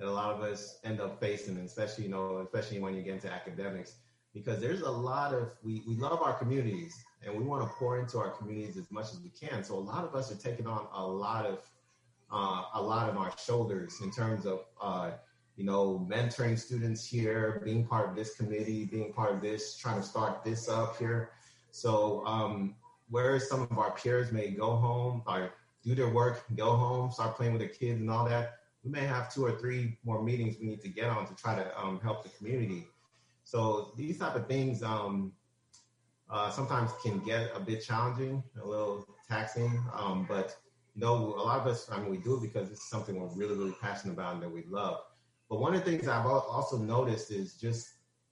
that a lot of us end up facing, especially, you know, especially when you get into academics, because there's a lot of, we, we love our communities and we want to pour into our communities as much as we can. So a lot of us are taking on a lot of, uh, a lot on our shoulders in terms of, uh, you know, mentoring students here, being part of this committee, being part of this, trying to start this up here. So um, whereas some of our peers may go home or do their work, go home, start playing with their kids and all that, we may have two or three more meetings we need to get on to try to um, help the community. So these type of things um, uh, sometimes can get a bit challenging, a little taxing, um, but you know, a lot of us, I mean, we do it because it's something we're really, really passionate about and that we love. But one of the things I've also noticed is just,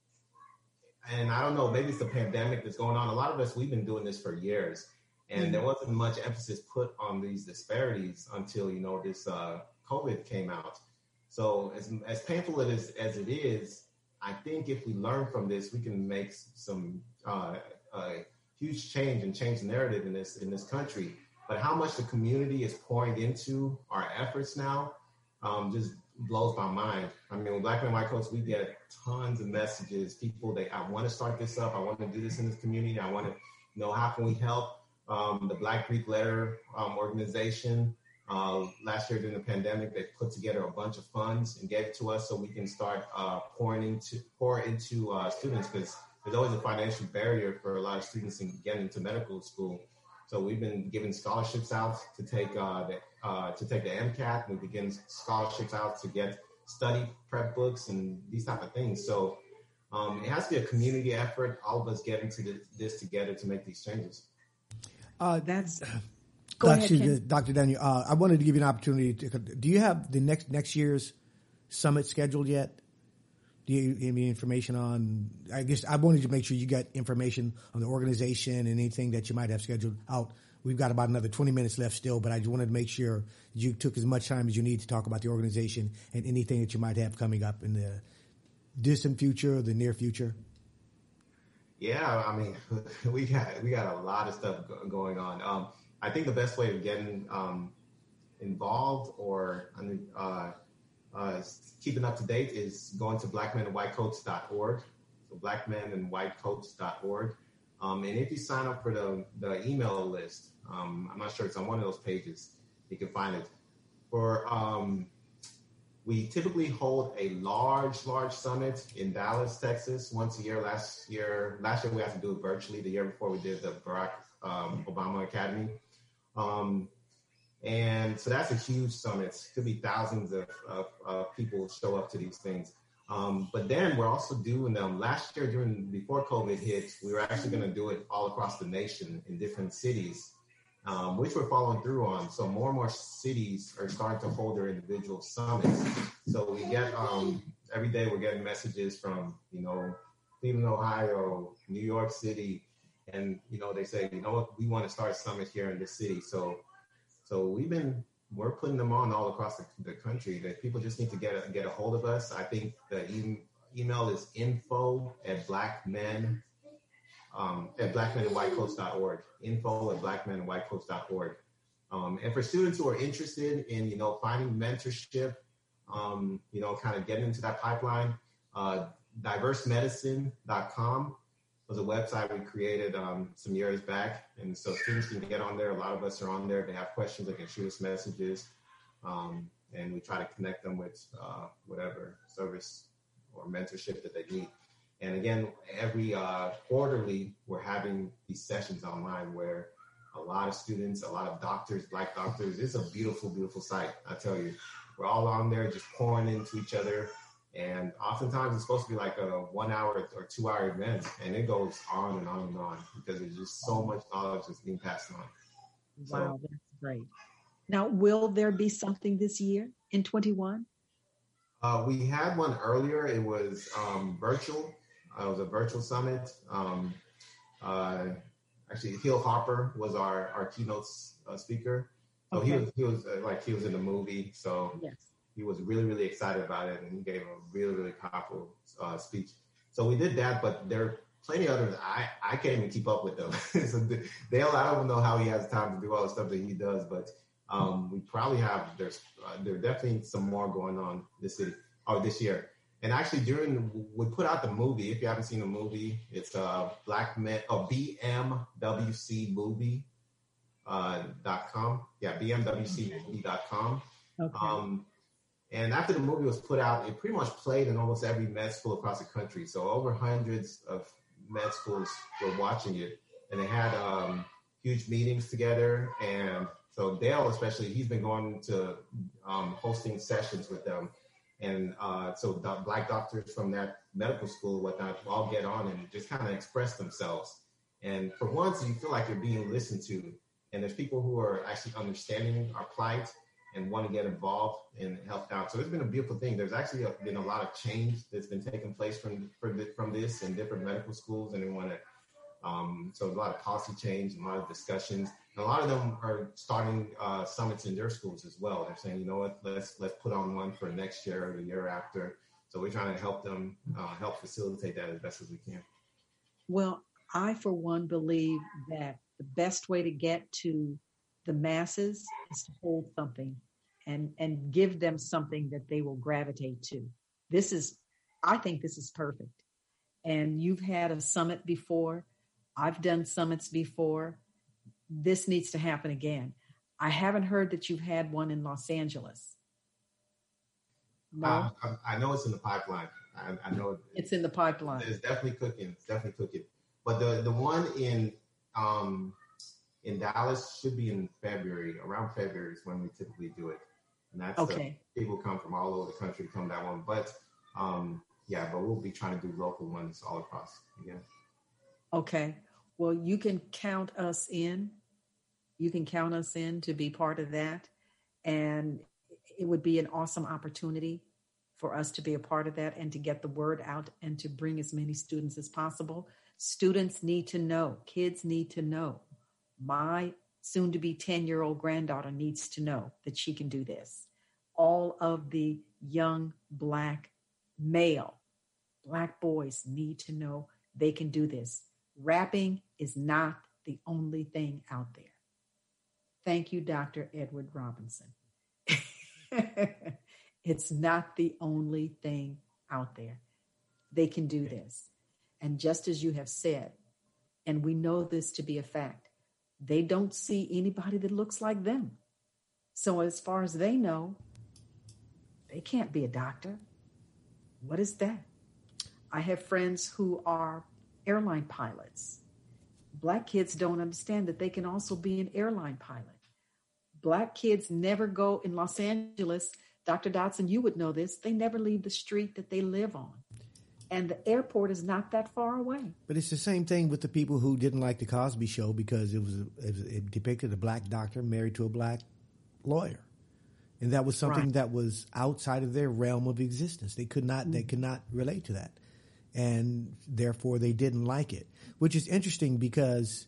and I don't know, maybe it's the pandemic that's going on. A lot of us, we've been doing this for years, and mm-hmm. there wasn't much emphasis put on these disparities until, you know, this uh, COVID came out. So as, as painful it is, as it is, I think if we learn from this, we can make some uh, uh, huge change and change the narrative in this in this country. But how much the community is pouring into our efforts now um, just blows my mind. I mean, with Black Men White Coats, we get tons of messages. People that I want to start this up. I want to do this in this community. I want to know how can we help. Um, the Black Greek Letter um, organization. Uh, last year during the pandemic, they put together a bunch of funds and gave it to us so we can start uh, pouring into pour into uh, students, because there's always a financial barrier for a lot of students in getting into medical school. So we've been giving scholarships out to take uh, the, uh, to take the MCAT. We've been giving scholarships out to get study prep books and these type of things. So um, it has to be a community effort. All of us get into the, this together to make these changes. Uh, That's. Go Doctor ahead, Doctor Daniel, uh, I wanted to give you an opportunity to. Do you have the next next year's summit scheduled yet? Do you have any information on? I guess I wanted to make sure you got information on the organization and anything that you might have scheduled out. We've got about another twenty minutes left still, but I just wanted to make sure you took as much time as you need to talk about the organization and anything that you might have coming up in the distant future or the near future. Yeah, I mean, we got we got a lot of stuff going on. Um, I think the best way of getting um, involved or uh, uh, keeping up to date is going to black men and white coats dot org. So black men and white coats dot org. Um, and if you sign up for the, the email list, um, I'm not sure it's on one of those pages, you can find it. For um, we typically hold a large, large summit in Dallas, Texas, once a year. Last year, last year we had to do it virtually. The year before we did the Barack um, Obama Academy. Um, and so that's a huge summit. Could be thousands of, of, of people show up to these things. Um, but then we're also doing them last year during, before COVID hit, we were actually going to do it all across the nation in different cities, um, which we're following through on. So more and more cities are starting to hold their individual summits. So we get, um, every day we're getting messages from, you know, Cleveland, Ohio, New York City. And, you know, they say, you know what, we want to start a summit here in this city. So, so we've been, we're putting them on all across the, the country. That people just need to get a, get a hold of us. I think the e- email is info at blackmen, um, at black men and white coats dot org. Info at black men and white coats dot org. Um, and for students who are interested in, you know, finding mentorship, um, you know, kind of getting into that pipeline, uh, diverse medicine dot com. Was a website we created um, some years back. And so students can get on there. A lot of us are on there. They have questions. They can shoot us messages. Um, and we try to connect them with uh, whatever service or mentorship that they need. And again, every uh, quarterly, we're having these sessions online where a lot of students, a lot of doctors, Black doctors, it's a beautiful, beautiful site. I tell you, we're all on there just pouring into each other. And oftentimes it's supposed to be like a one hour or two hour event, and it goes on and on and on because there's just so much knowledge that's being passed on. Wow, So, that's great. Now, will there be something this year in twenty-one? uh, we had one earlier. It was um, virtual. Uh, it was a virtual summit. Um, uh, actually, Hill Harper was our, our keynote uh, speaker. So okay. he was, he was uh, like, he was in the movie. So yes. He was really, really excited about it, and he gave a really, really powerful uh, speech. So we did that, but there are plenty of others. I, I can't even keep up with them. So Dale, I don't know how he has time to do all the stuff that he does, but Um, we probably have, there's uh, there are definitely some more going on this city, or this year. And actually during, we put out the movie, if you haven't seen the movie, it's uh, Black Men, oh, B M W C movie uh, dot com. Yeah, B M W C movie dot com. Okay. Um, and after the movie was put out, it pretty much played in almost every med school across the country. So over hundreds of med schools were watching it, and they had um, huge meetings together. And so Dale, especially, he's been going to um, hosting sessions with them. And uh, so the Black doctors from that medical school, whatnot, all get on and just kind of express themselves. And for once, you feel like you're being listened to. And there's people who are actually understanding our plight and want to get involved and help out. So it's been a beautiful thing. There's actually a, been a lot of change that's been taking place from from this in different medical schools, and they want to. Um, so a lot of policy change, a lot of discussions, and a lot of them are starting uh, summits in their schools as well. They're saying, you know what, let's let's put on one for next year or the year after. So we're trying to help them, uh, help facilitate that as best as we can. Well, I, for one, believe that the best way to get to the masses is to hold something and, and give them something that they will gravitate to. This is, I think this is perfect. And you've had a summit before. I've done summits before. This needs to happen again. I haven't heard that you've had one in Los Angeles. No? Uh, I, I know it's in the pipeline. I, I know it's in the pipeline. It's definitely cooking. It's definitely cooking. But the, the one in um, in Dallas should be in February. Around February is when we typically do it. And that's okay. The, people come from all over the country to come to that one. But um, yeah, but we'll be trying to do local ones all across again. Okay. Well, you can count us in. You can count us in to be part of that. And it would be an awesome opportunity for us to be a part of that and to get the word out and to bring as many students as possible. Students need to know. Kids need to know. My soon-to-be ten-year-old granddaughter needs to know that she can do this. All of the young Black male, Black boys need to know they can do this. Rapping is not the only thing out there. Thank you, Doctor Edward Robinson. It's not the only thing out there. They can do this. And just as you have said, and we know this to be a fact, they don't see anybody that looks like them. So as far as they know, they can't be a doctor. What is that? I have friends who are airline pilots. Black kids don't understand that they can also be an airline pilot. Black kids never go in Los Angeles. Doctor Dotson, you would know this. They never leave the street that they live on. And the airport is not that far away. But it's the same thing with the people who didn't like the Cosby Show because it was it, was, it depicted a Black doctor married to a Black lawyer. And that was something right. that was outside of their realm of existence. They could not mm-hmm. they could not relate to that. And therefore they didn't like it, which is interesting because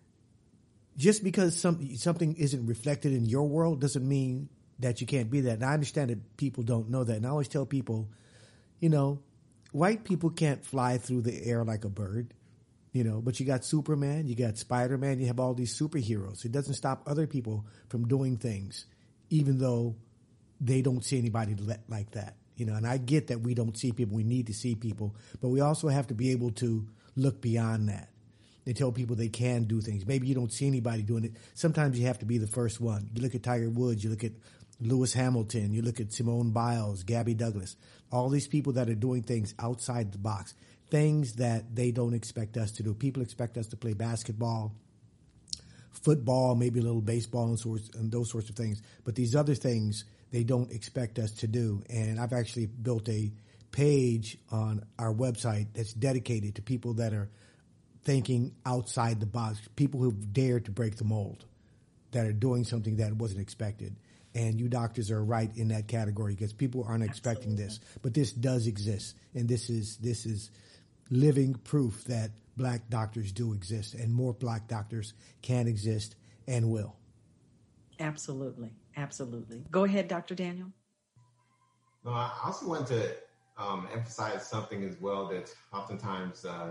just because some, something isn't reflected in your world doesn't mean that you can't be that. And I understand that people don't know that. And I always tell people, you know, white people can't fly through the air like a bird, you know, but you got Superman, you got Spider-Man, you have all these superheroes. It doesn't stop other people from doing things, even though they don't see anybody like that. You know, and I get that we don't see people. We need to see people, but we also have to be able to look beyond that. They tell people they can do things. Maybe you don't see anybody doing it. Sometimes you have to be the first one. You look at Tiger Woods, you look at Lewis Hamilton, you look at Simone Biles, Gabby Douglas, all these people that are doing things outside the box, things that they don't expect us to do. People expect us to play basketball, football, maybe a little baseball and, sorts, and those sorts of things. But these other things, they don't expect us to do. And I've actually built a page on our website that's dedicated to people that are thinking outside the box, people who've dared to break the mold, that are doing something that wasn't expected. And you doctors are right in that category because people aren't expecting Absolutely. This. But this does exist. And this is this is living proof that Black doctors do exist and more Black doctors can exist and will. Absolutely. Absolutely. Go ahead, Doctor Daniel. No, I also want to um, emphasize something as well that oftentimes uh,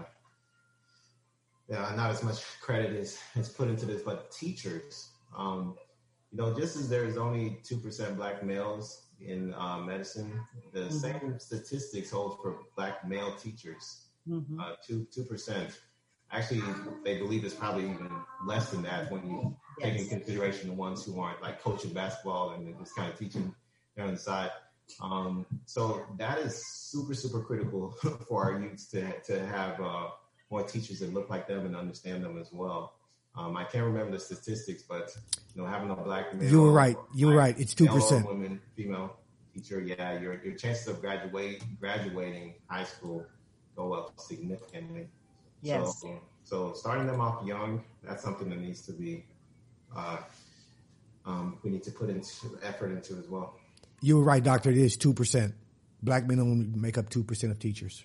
yeah, not as much credit is, is put into this, but teachers. Um, you know, just as there's only two percent black males in uh, medicine, the mm-hmm. same statistics hold for black male teachers. Mm-hmm. Uh, two two percent. Actually, they believe it's probably even less than that when you yes. take into consideration the ones who aren't like coaching basketball and just kind of teaching on the side. Um, so that is super super critical for our youths to to have uh, more teachers that look like them and understand them as well. Um, I can't remember the statistics, but you know, having a black male, you were right. You were right. It's two percent. Women, female teacher, yeah, your your chances of graduate graduating high school go up significantly. Yes. So, so starting them off young, that's something that needs to be uh, um, we need to put into effort into as well. You were right, Doctor. It is two percent. Black men only make up two percent of teachers.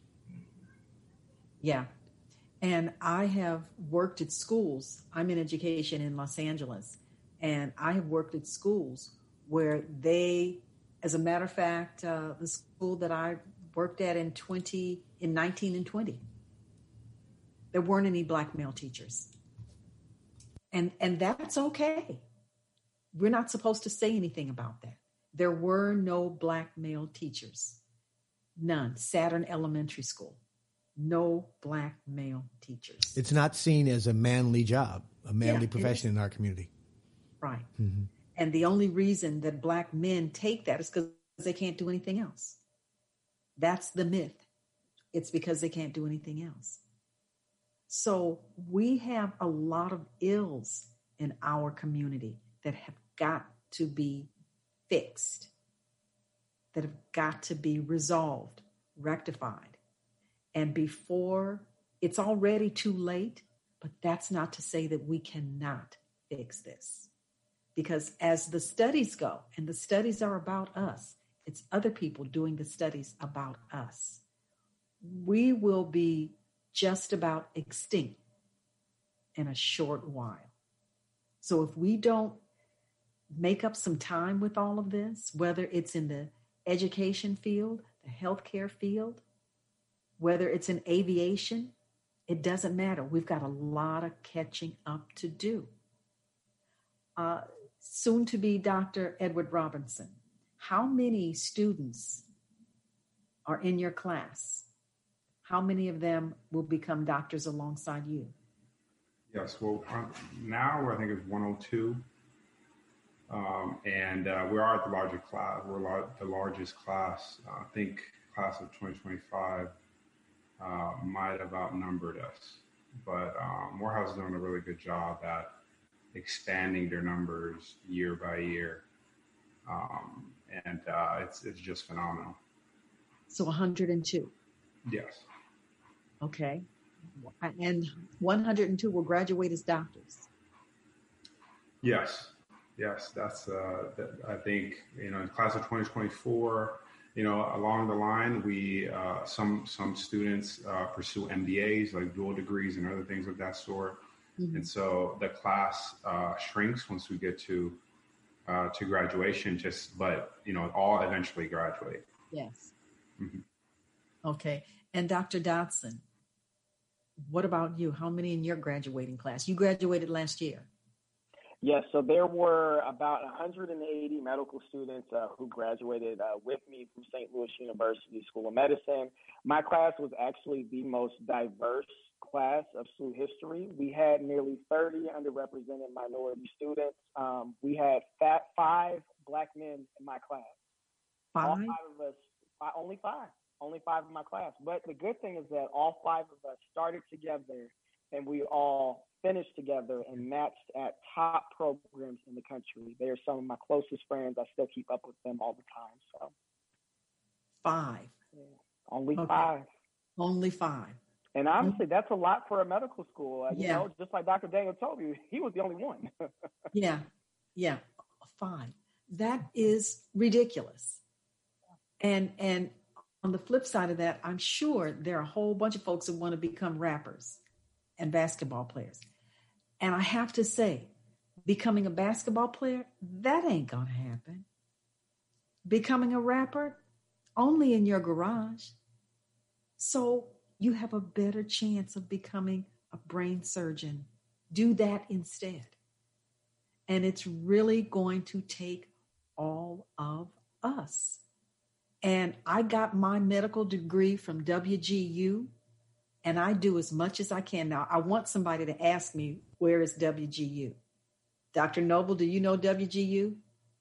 Yeah. And I have worked at schools. I'm in education in Los Angeles. And I have worked at schools where they, as a matter of fact, uh, the school that I worked at in twenty, in nineteen and twenty, there weren't any black male teachers. And, and that's okay. We're not supposed to say anything about that. There were no black male teachers. None. Saturn Elementary School. No black male teachers. It's not seen as a manly job, a manly Yeah, profession in our community. Right. Mm-hmm. And the only reason that black men take that is because they can't do anything else. That's the myth. It's because they can't do anything else. So we have a lot of ills in our community that have got to be fixed, that have got to be resolved, rectified. And before it's already too late, but that's not to say that we cannot fix this. Because as the studies go, and the studies are about us, it's other people doing the studies about us. We will be just about extinct in a short while. So if we don't make up some time with all of this, whether it's in the education field, the healthcare field, whether it's in aviation, it doesn't matter. We've got a lot of catching up to do. Uh, soon to be Doctor Edward Robinson, how many students are in your class? How many of them will become doctors alongside you? Yes, well, um, now I think it's one oh two. Um, and uh, we are at the larger class. We're lar- the largest class. Uh, I think class of twenty twenty-five uh, might have outnumbered us. But um, Morehouse is doing a really good job at expanding their numbers year by year. Um, and uh, it's it's just phenomenal. So one hundred two. Yes. Okay. And one hundred two will graduate as doctors. Yes. Yes, that's, uh, that, I think, you know, in class of twenty twenty-four, you know, along the line, we, uh, some, some students uh, pursue M B As, like dual degrees and other things of that sort. Mm-hmm. And so the class uh, shrinks once we get to, uh, to graduation, just, but, you know, all eventually graduate. Yes. Mm-hmm. Okay. And Doctor Dotson, what about you? How many in your graduating class? You graduated last year. Yes, so there were about one hundred eighty medical students uh, who graduated uh, with me from Saint Louis University School of Medicine. My class was actually the most diverse class of S U history. We had nearly thirty underrepresented minority students. Um, we had fat, five black men in my class. Five? All five of us, five, only five, only five in my class. But the good thing is that all five of us started together and we all finished together and matched at top programs in the country. They are some of my closest friends. I still keep up with them all the time. So five. Yeah. Only okay. five. Only five. And honestly, that's a lot for a medical school. Uh, you yeah. know, just like Doctor Daniel told you, he was the only one. yeah. Yeah. Five. That is ridiculous. And and on the flip side of that, I'm sure there are a whole bunch of folks that want to become rappers and basketball players. And I have to say, becoming a basketball player, that ain't going to happen. Becoming a rapper, only in your garage. So you have a better chance of becoming a brain surgeon. Do that instead. And it's really going to take all of us. And I got my medical degree from W G U, and I do as much as I can. Now, I want somebody to ask me, where is W G U? Doctor Noble, do you know W G U?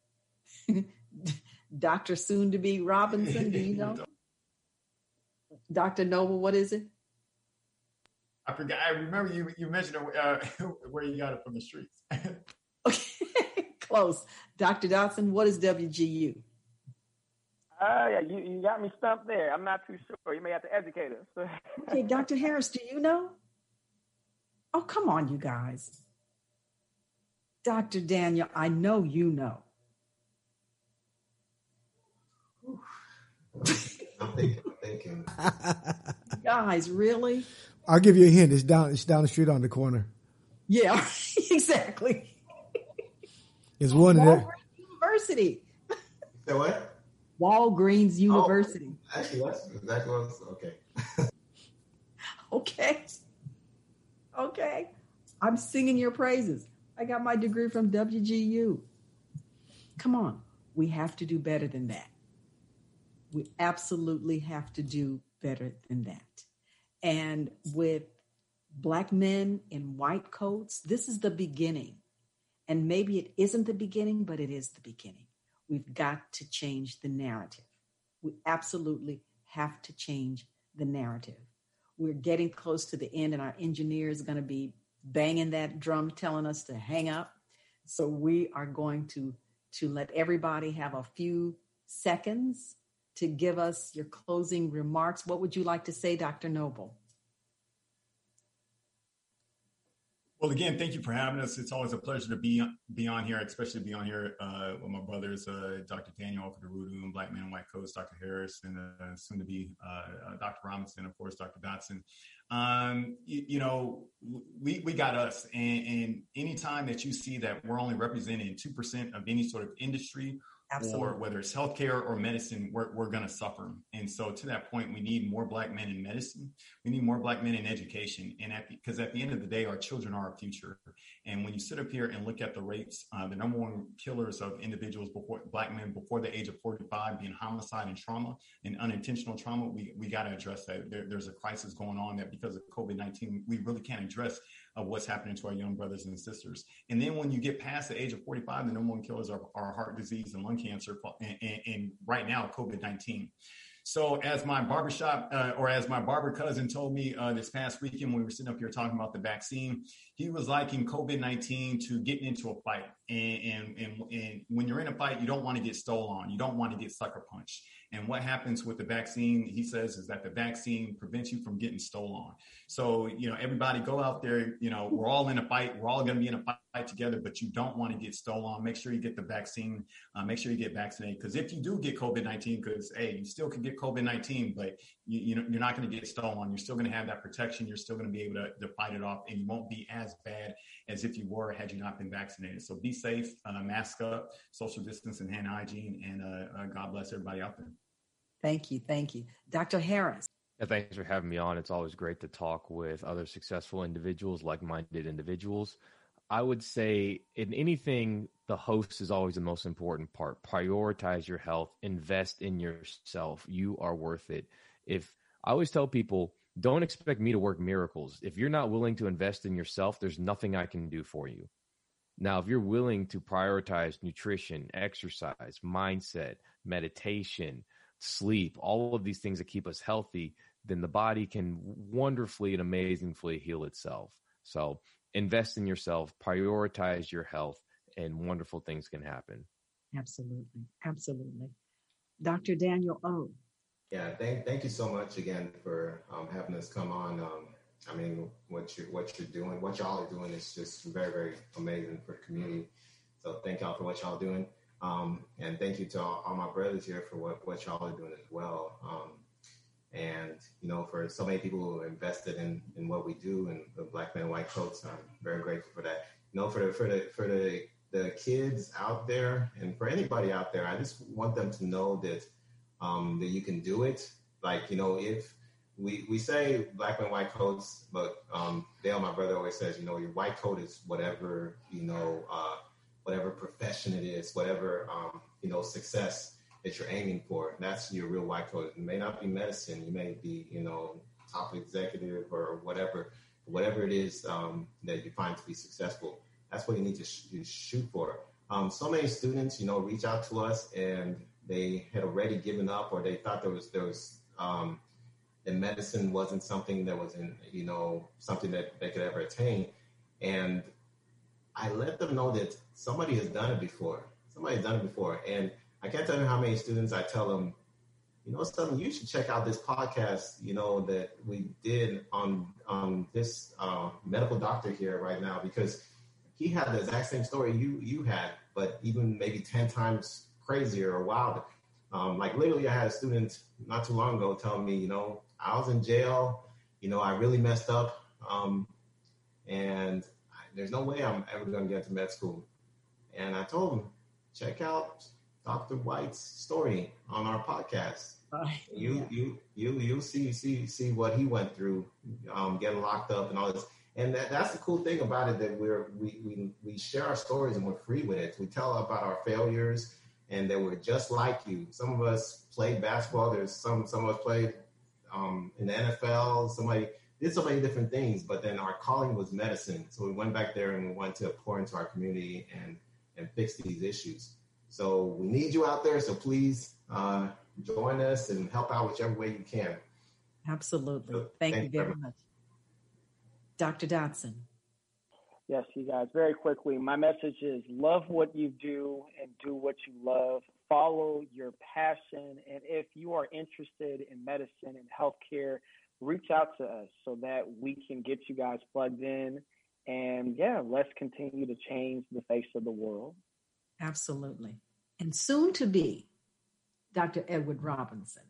Doctor Soon-to-be Robinson, do you know? Doctor Noble, what is it? I forgot. I remember you you mentioned uh, where you got it from the streets. Okay, close. Doctor Dotson, what is W G U? Uh, yeah, you, you got me stumped there. I'm not too sure. You may have to educate us. Okay, Doctor Harris, do you know? Oh, come on, you guys. Doctor Daniel, I know you know. I'm thinking, I'm thinking. Guys, really? I'll give you a hint. It's down. It's down the street on the corner. Yeah, exactly. It's one Walgreens there. University. So what? Walgreens University. Oh, actually, that's exactly what I was, okay. Okay. Okay. I'm singing your praises. I got my degree from W G U. Come on. We have to do better than that. We absolutely have to do better than that. And with Black men in white coats, this is the beginning. And maybe it isn't the beginning, but it is the beginning. We've got to change the narrative. We absolutely have to change the narrative. We're getting close to the end, and our engineer is going to be banging that drum telling us to hang up. So we are going to, to let everybody have a few seconds to give us your closing remarks. What would you like to say, Doctor Noble? Well, again, thank you for having us. It's always a pleasure to be on, be on here, especially be on here uh, with my brothers, uh, Doctor Daniel Okarudu and Black Man in White Coats, Doctor Harris, and uh, soon to be uh, Doctor Robinson, of course, Doctor Dotson. Um, you, you know, we we got us, and, and anytime that you see that we're only representing two percent of any sort of industry, absolutely, or whether it's healthcare or medicine, we're, we're going to suffer. And so to that point, we need more Black men in medicine. We need more Black men in education. And at because at the end of the day, our children are our future. And when you sit up here and look at the rates, uh, the number one killers of individuals before Black men before the age of forty-five being homicide and trauma and unintentional trauma, we, we got to address that. There, there's a crisis going on that because of COVID nineteen, we really can't address of what's happening to our young brothers and sisters. And then when you get past the age of forty-five, the number one killers are, are heart disease and lung cancer, and, and, and right now, COVID nineteen. So as my barbershop uh, or as my barber cousin told me uh, this past weekend when we were sitting up here talking about the vaccine, he was liking COVID nineteen to getting into a fight. And, and, and, and when you're in a fight, you don't want to get stolen. You don't want to get sucker punched. And what happens with the vaccine, he says, is that the vaccine prevents you from getting stolen. So, you know, everybody go out there, you know, we're all in a fight. We're all going to be in a fight together, but you don't want to get stolen. Make sure you get the vaccine. Uh, make sure you get vaccinated. Because if you do get COVID nineteen, because, hey, you still can get COVID nineteen, but you, you know, you're not going to get stolen. You're still going to have that protection. You're still going to be able to, to fight it off, and you won't be as bad as if you were had you not been vaccinated. So be safe, uh, mask up, social distance, and hand hygiene, and uh, uh, God bless everybody out there. Thank you. Thank you. Doctor Harris. Yeah, thanks for having me on. It's always great to talk with other successful individuals, like-minded individuals. I would say in anything, the host is always the most important part. Prioritize your health, invest in yourself. You are worth it. If I always tell people, don't expect me to work miracles. If you're not willing to invest in yourself, there's nothing I can do for you. Now, if you're willing to prioritize nutrition, exercise, mindset, meditation, sleep, all of these things that keep us healthy, then the body can wonderfully and amazingly heal itself. So invest in yourself, prioritize your health, and wonderful things can happen. Absolutely. Absolutely. Doctor Daniel O. Yeah, thank thank you so much again for um, having us come on. Um, I mean, what you're, what you're doing, what y'all are doing is just very, very amazing for the community. So thank y'all for what y'all are doing. Um, and thank you to all, all my brothers here for what, what y'all are doing as well. Um, and, you know, for so many people who invested in, in what we do and the Black Men in White Coats, I'm very grateful for that. You know, for the, for the, for the, the kids out there and for anybody out there, I just want them to know that, um, that you can do it. Like, you know, if we, we say Black Men, White Coats, but, um, Dale, my brother always says, you know, your white coat is whatever, you know, uh, whatever profession it is, whatever, um, you know, success that you're aiming for. That's your real white coat. It may not be medicine. You may be, you know, top executive or whatever, whatever it is um, that you find to be successful. That's what you need to sh- you shoot for. Um, so many students, you know, reach out to us and they had already given up, or they thought there was, there was, um, that medicine wasn't something that was in, you know, something that they could ever attain. And I let them know that somebody has done it before. Somebody has done it before. And I can't tell you how many students I tell them, you know something, you should check out this podcast, you know, that we did on, on this uh, medical doctor here right now, because he had the exact same story you you had, but even maybe ten times crazier or wilder. Um, like literally, I had a student not too long ago telling me, you know, I was in jail, you know, I really messed up, um, and I, there's no way I'm ever going to get to med school. And I told him, check out Doctor White's story on our podcast. Right. You yeah. you you you see see see what he went through, um, getting locked up and all this. And that, that's the cool thing about it, that we're, we, we, we share our stories and we're free with it. We tell about our failures and that we're just like you. Some of us played basketball. There's some, some of us played um, in the N F L. Somebody did so many different things, but then our calling was medicine. So we went back there and we wanted to pour into our community and, and fix these issues. So we need you out there. So please uh, join us and help out whichever way you can. Absolutely. So, thank, thank you very much. Doctor Dotson. Yes, you guys, very quickly, my message is love what you do and do what you love. Follow your passion. And if you are interested in medicine and healthcare, reach out to us so that we can get you guys plugged in. And yeah, let's continue to change the face of the world. Absolutely. And soon to be, Doctor Edward Robinson.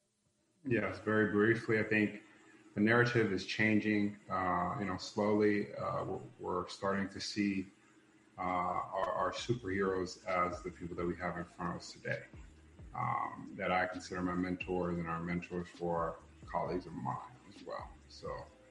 Yes, very briefly, I think the narrative is changing, uh, you know, slowly. Uh, we're, we're starting to see uh, our, our superheroes as the people that we have in front of us today, um, that I consider my mentors and our mentors for colleagues of mine as well. So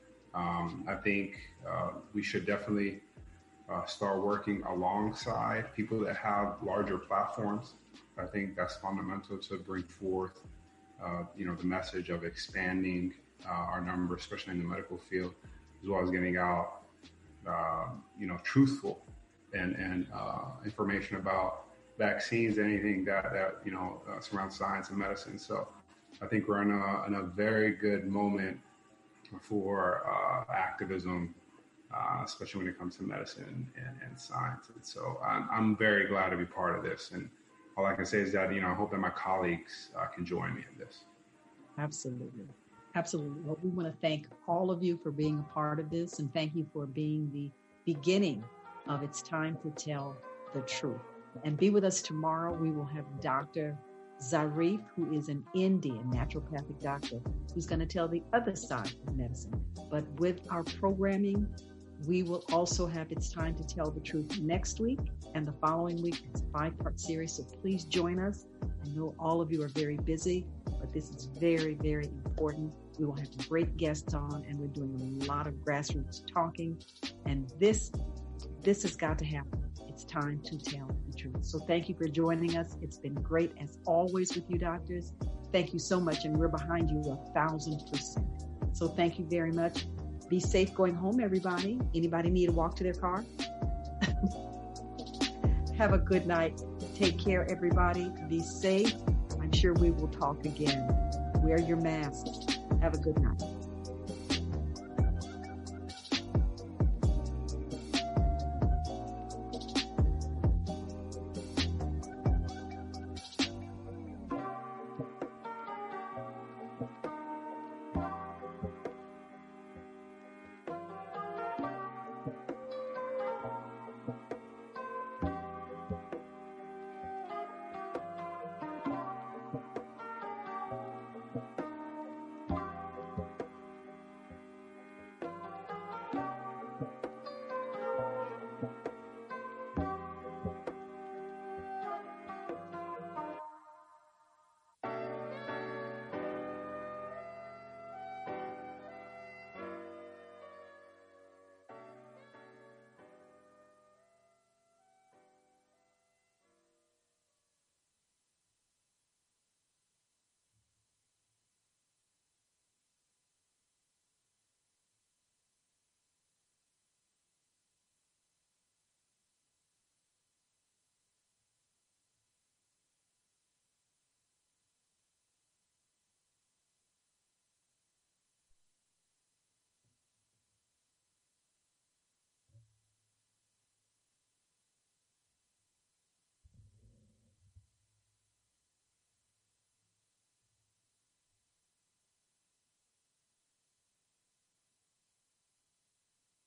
um, I think uh, we should definitely uh, start working alongside people that have larger platforms. I think that's fundamental to bring forth, uh, you know, the message of expanding Uh, our number, especially in the medical field, as well as getting out, uh, you know, truthful and and uh, information about vaccines, anything that that you know uh, surrounds science and medicine. So, I think we're in a in a very good moment for uh, activism, uh, especially when it comes to medicine and, and science. And so, I'm, I'm very glad to be part of this. And all I can say is that you know I hope that my colleagues uh, can join me in this. Absolutely. Absolutely. Well, we want to thank all of you for being a part of this, and thank you for being the beginning of It's Time to Tell the Truth. And be with us tomorrow. We will have Doctor Zarif, who is an Indian naturopathic doctor, who's going to tell the other side of medicine. But with our programming, we will also have It's Time to Tell the Truth next week and the following week. It's a five-part series, so please join us. I know all of you are very busy, but this is very, very important. We will have great guests on, and we're doing a lot of grassroots talking. And this, this has got to happen. It's time to tell the truth. So thank you for joining us. It's been great, as always, with you doctors. Thank you so much, and we're behind you a thousand percent. So thank you very much. Be safe going home, everybody. Anybody need to walk to their car? Have a good night. Take care, everybody. Be safe. I'm sure we will talk again. Wear your masks. Have a good night.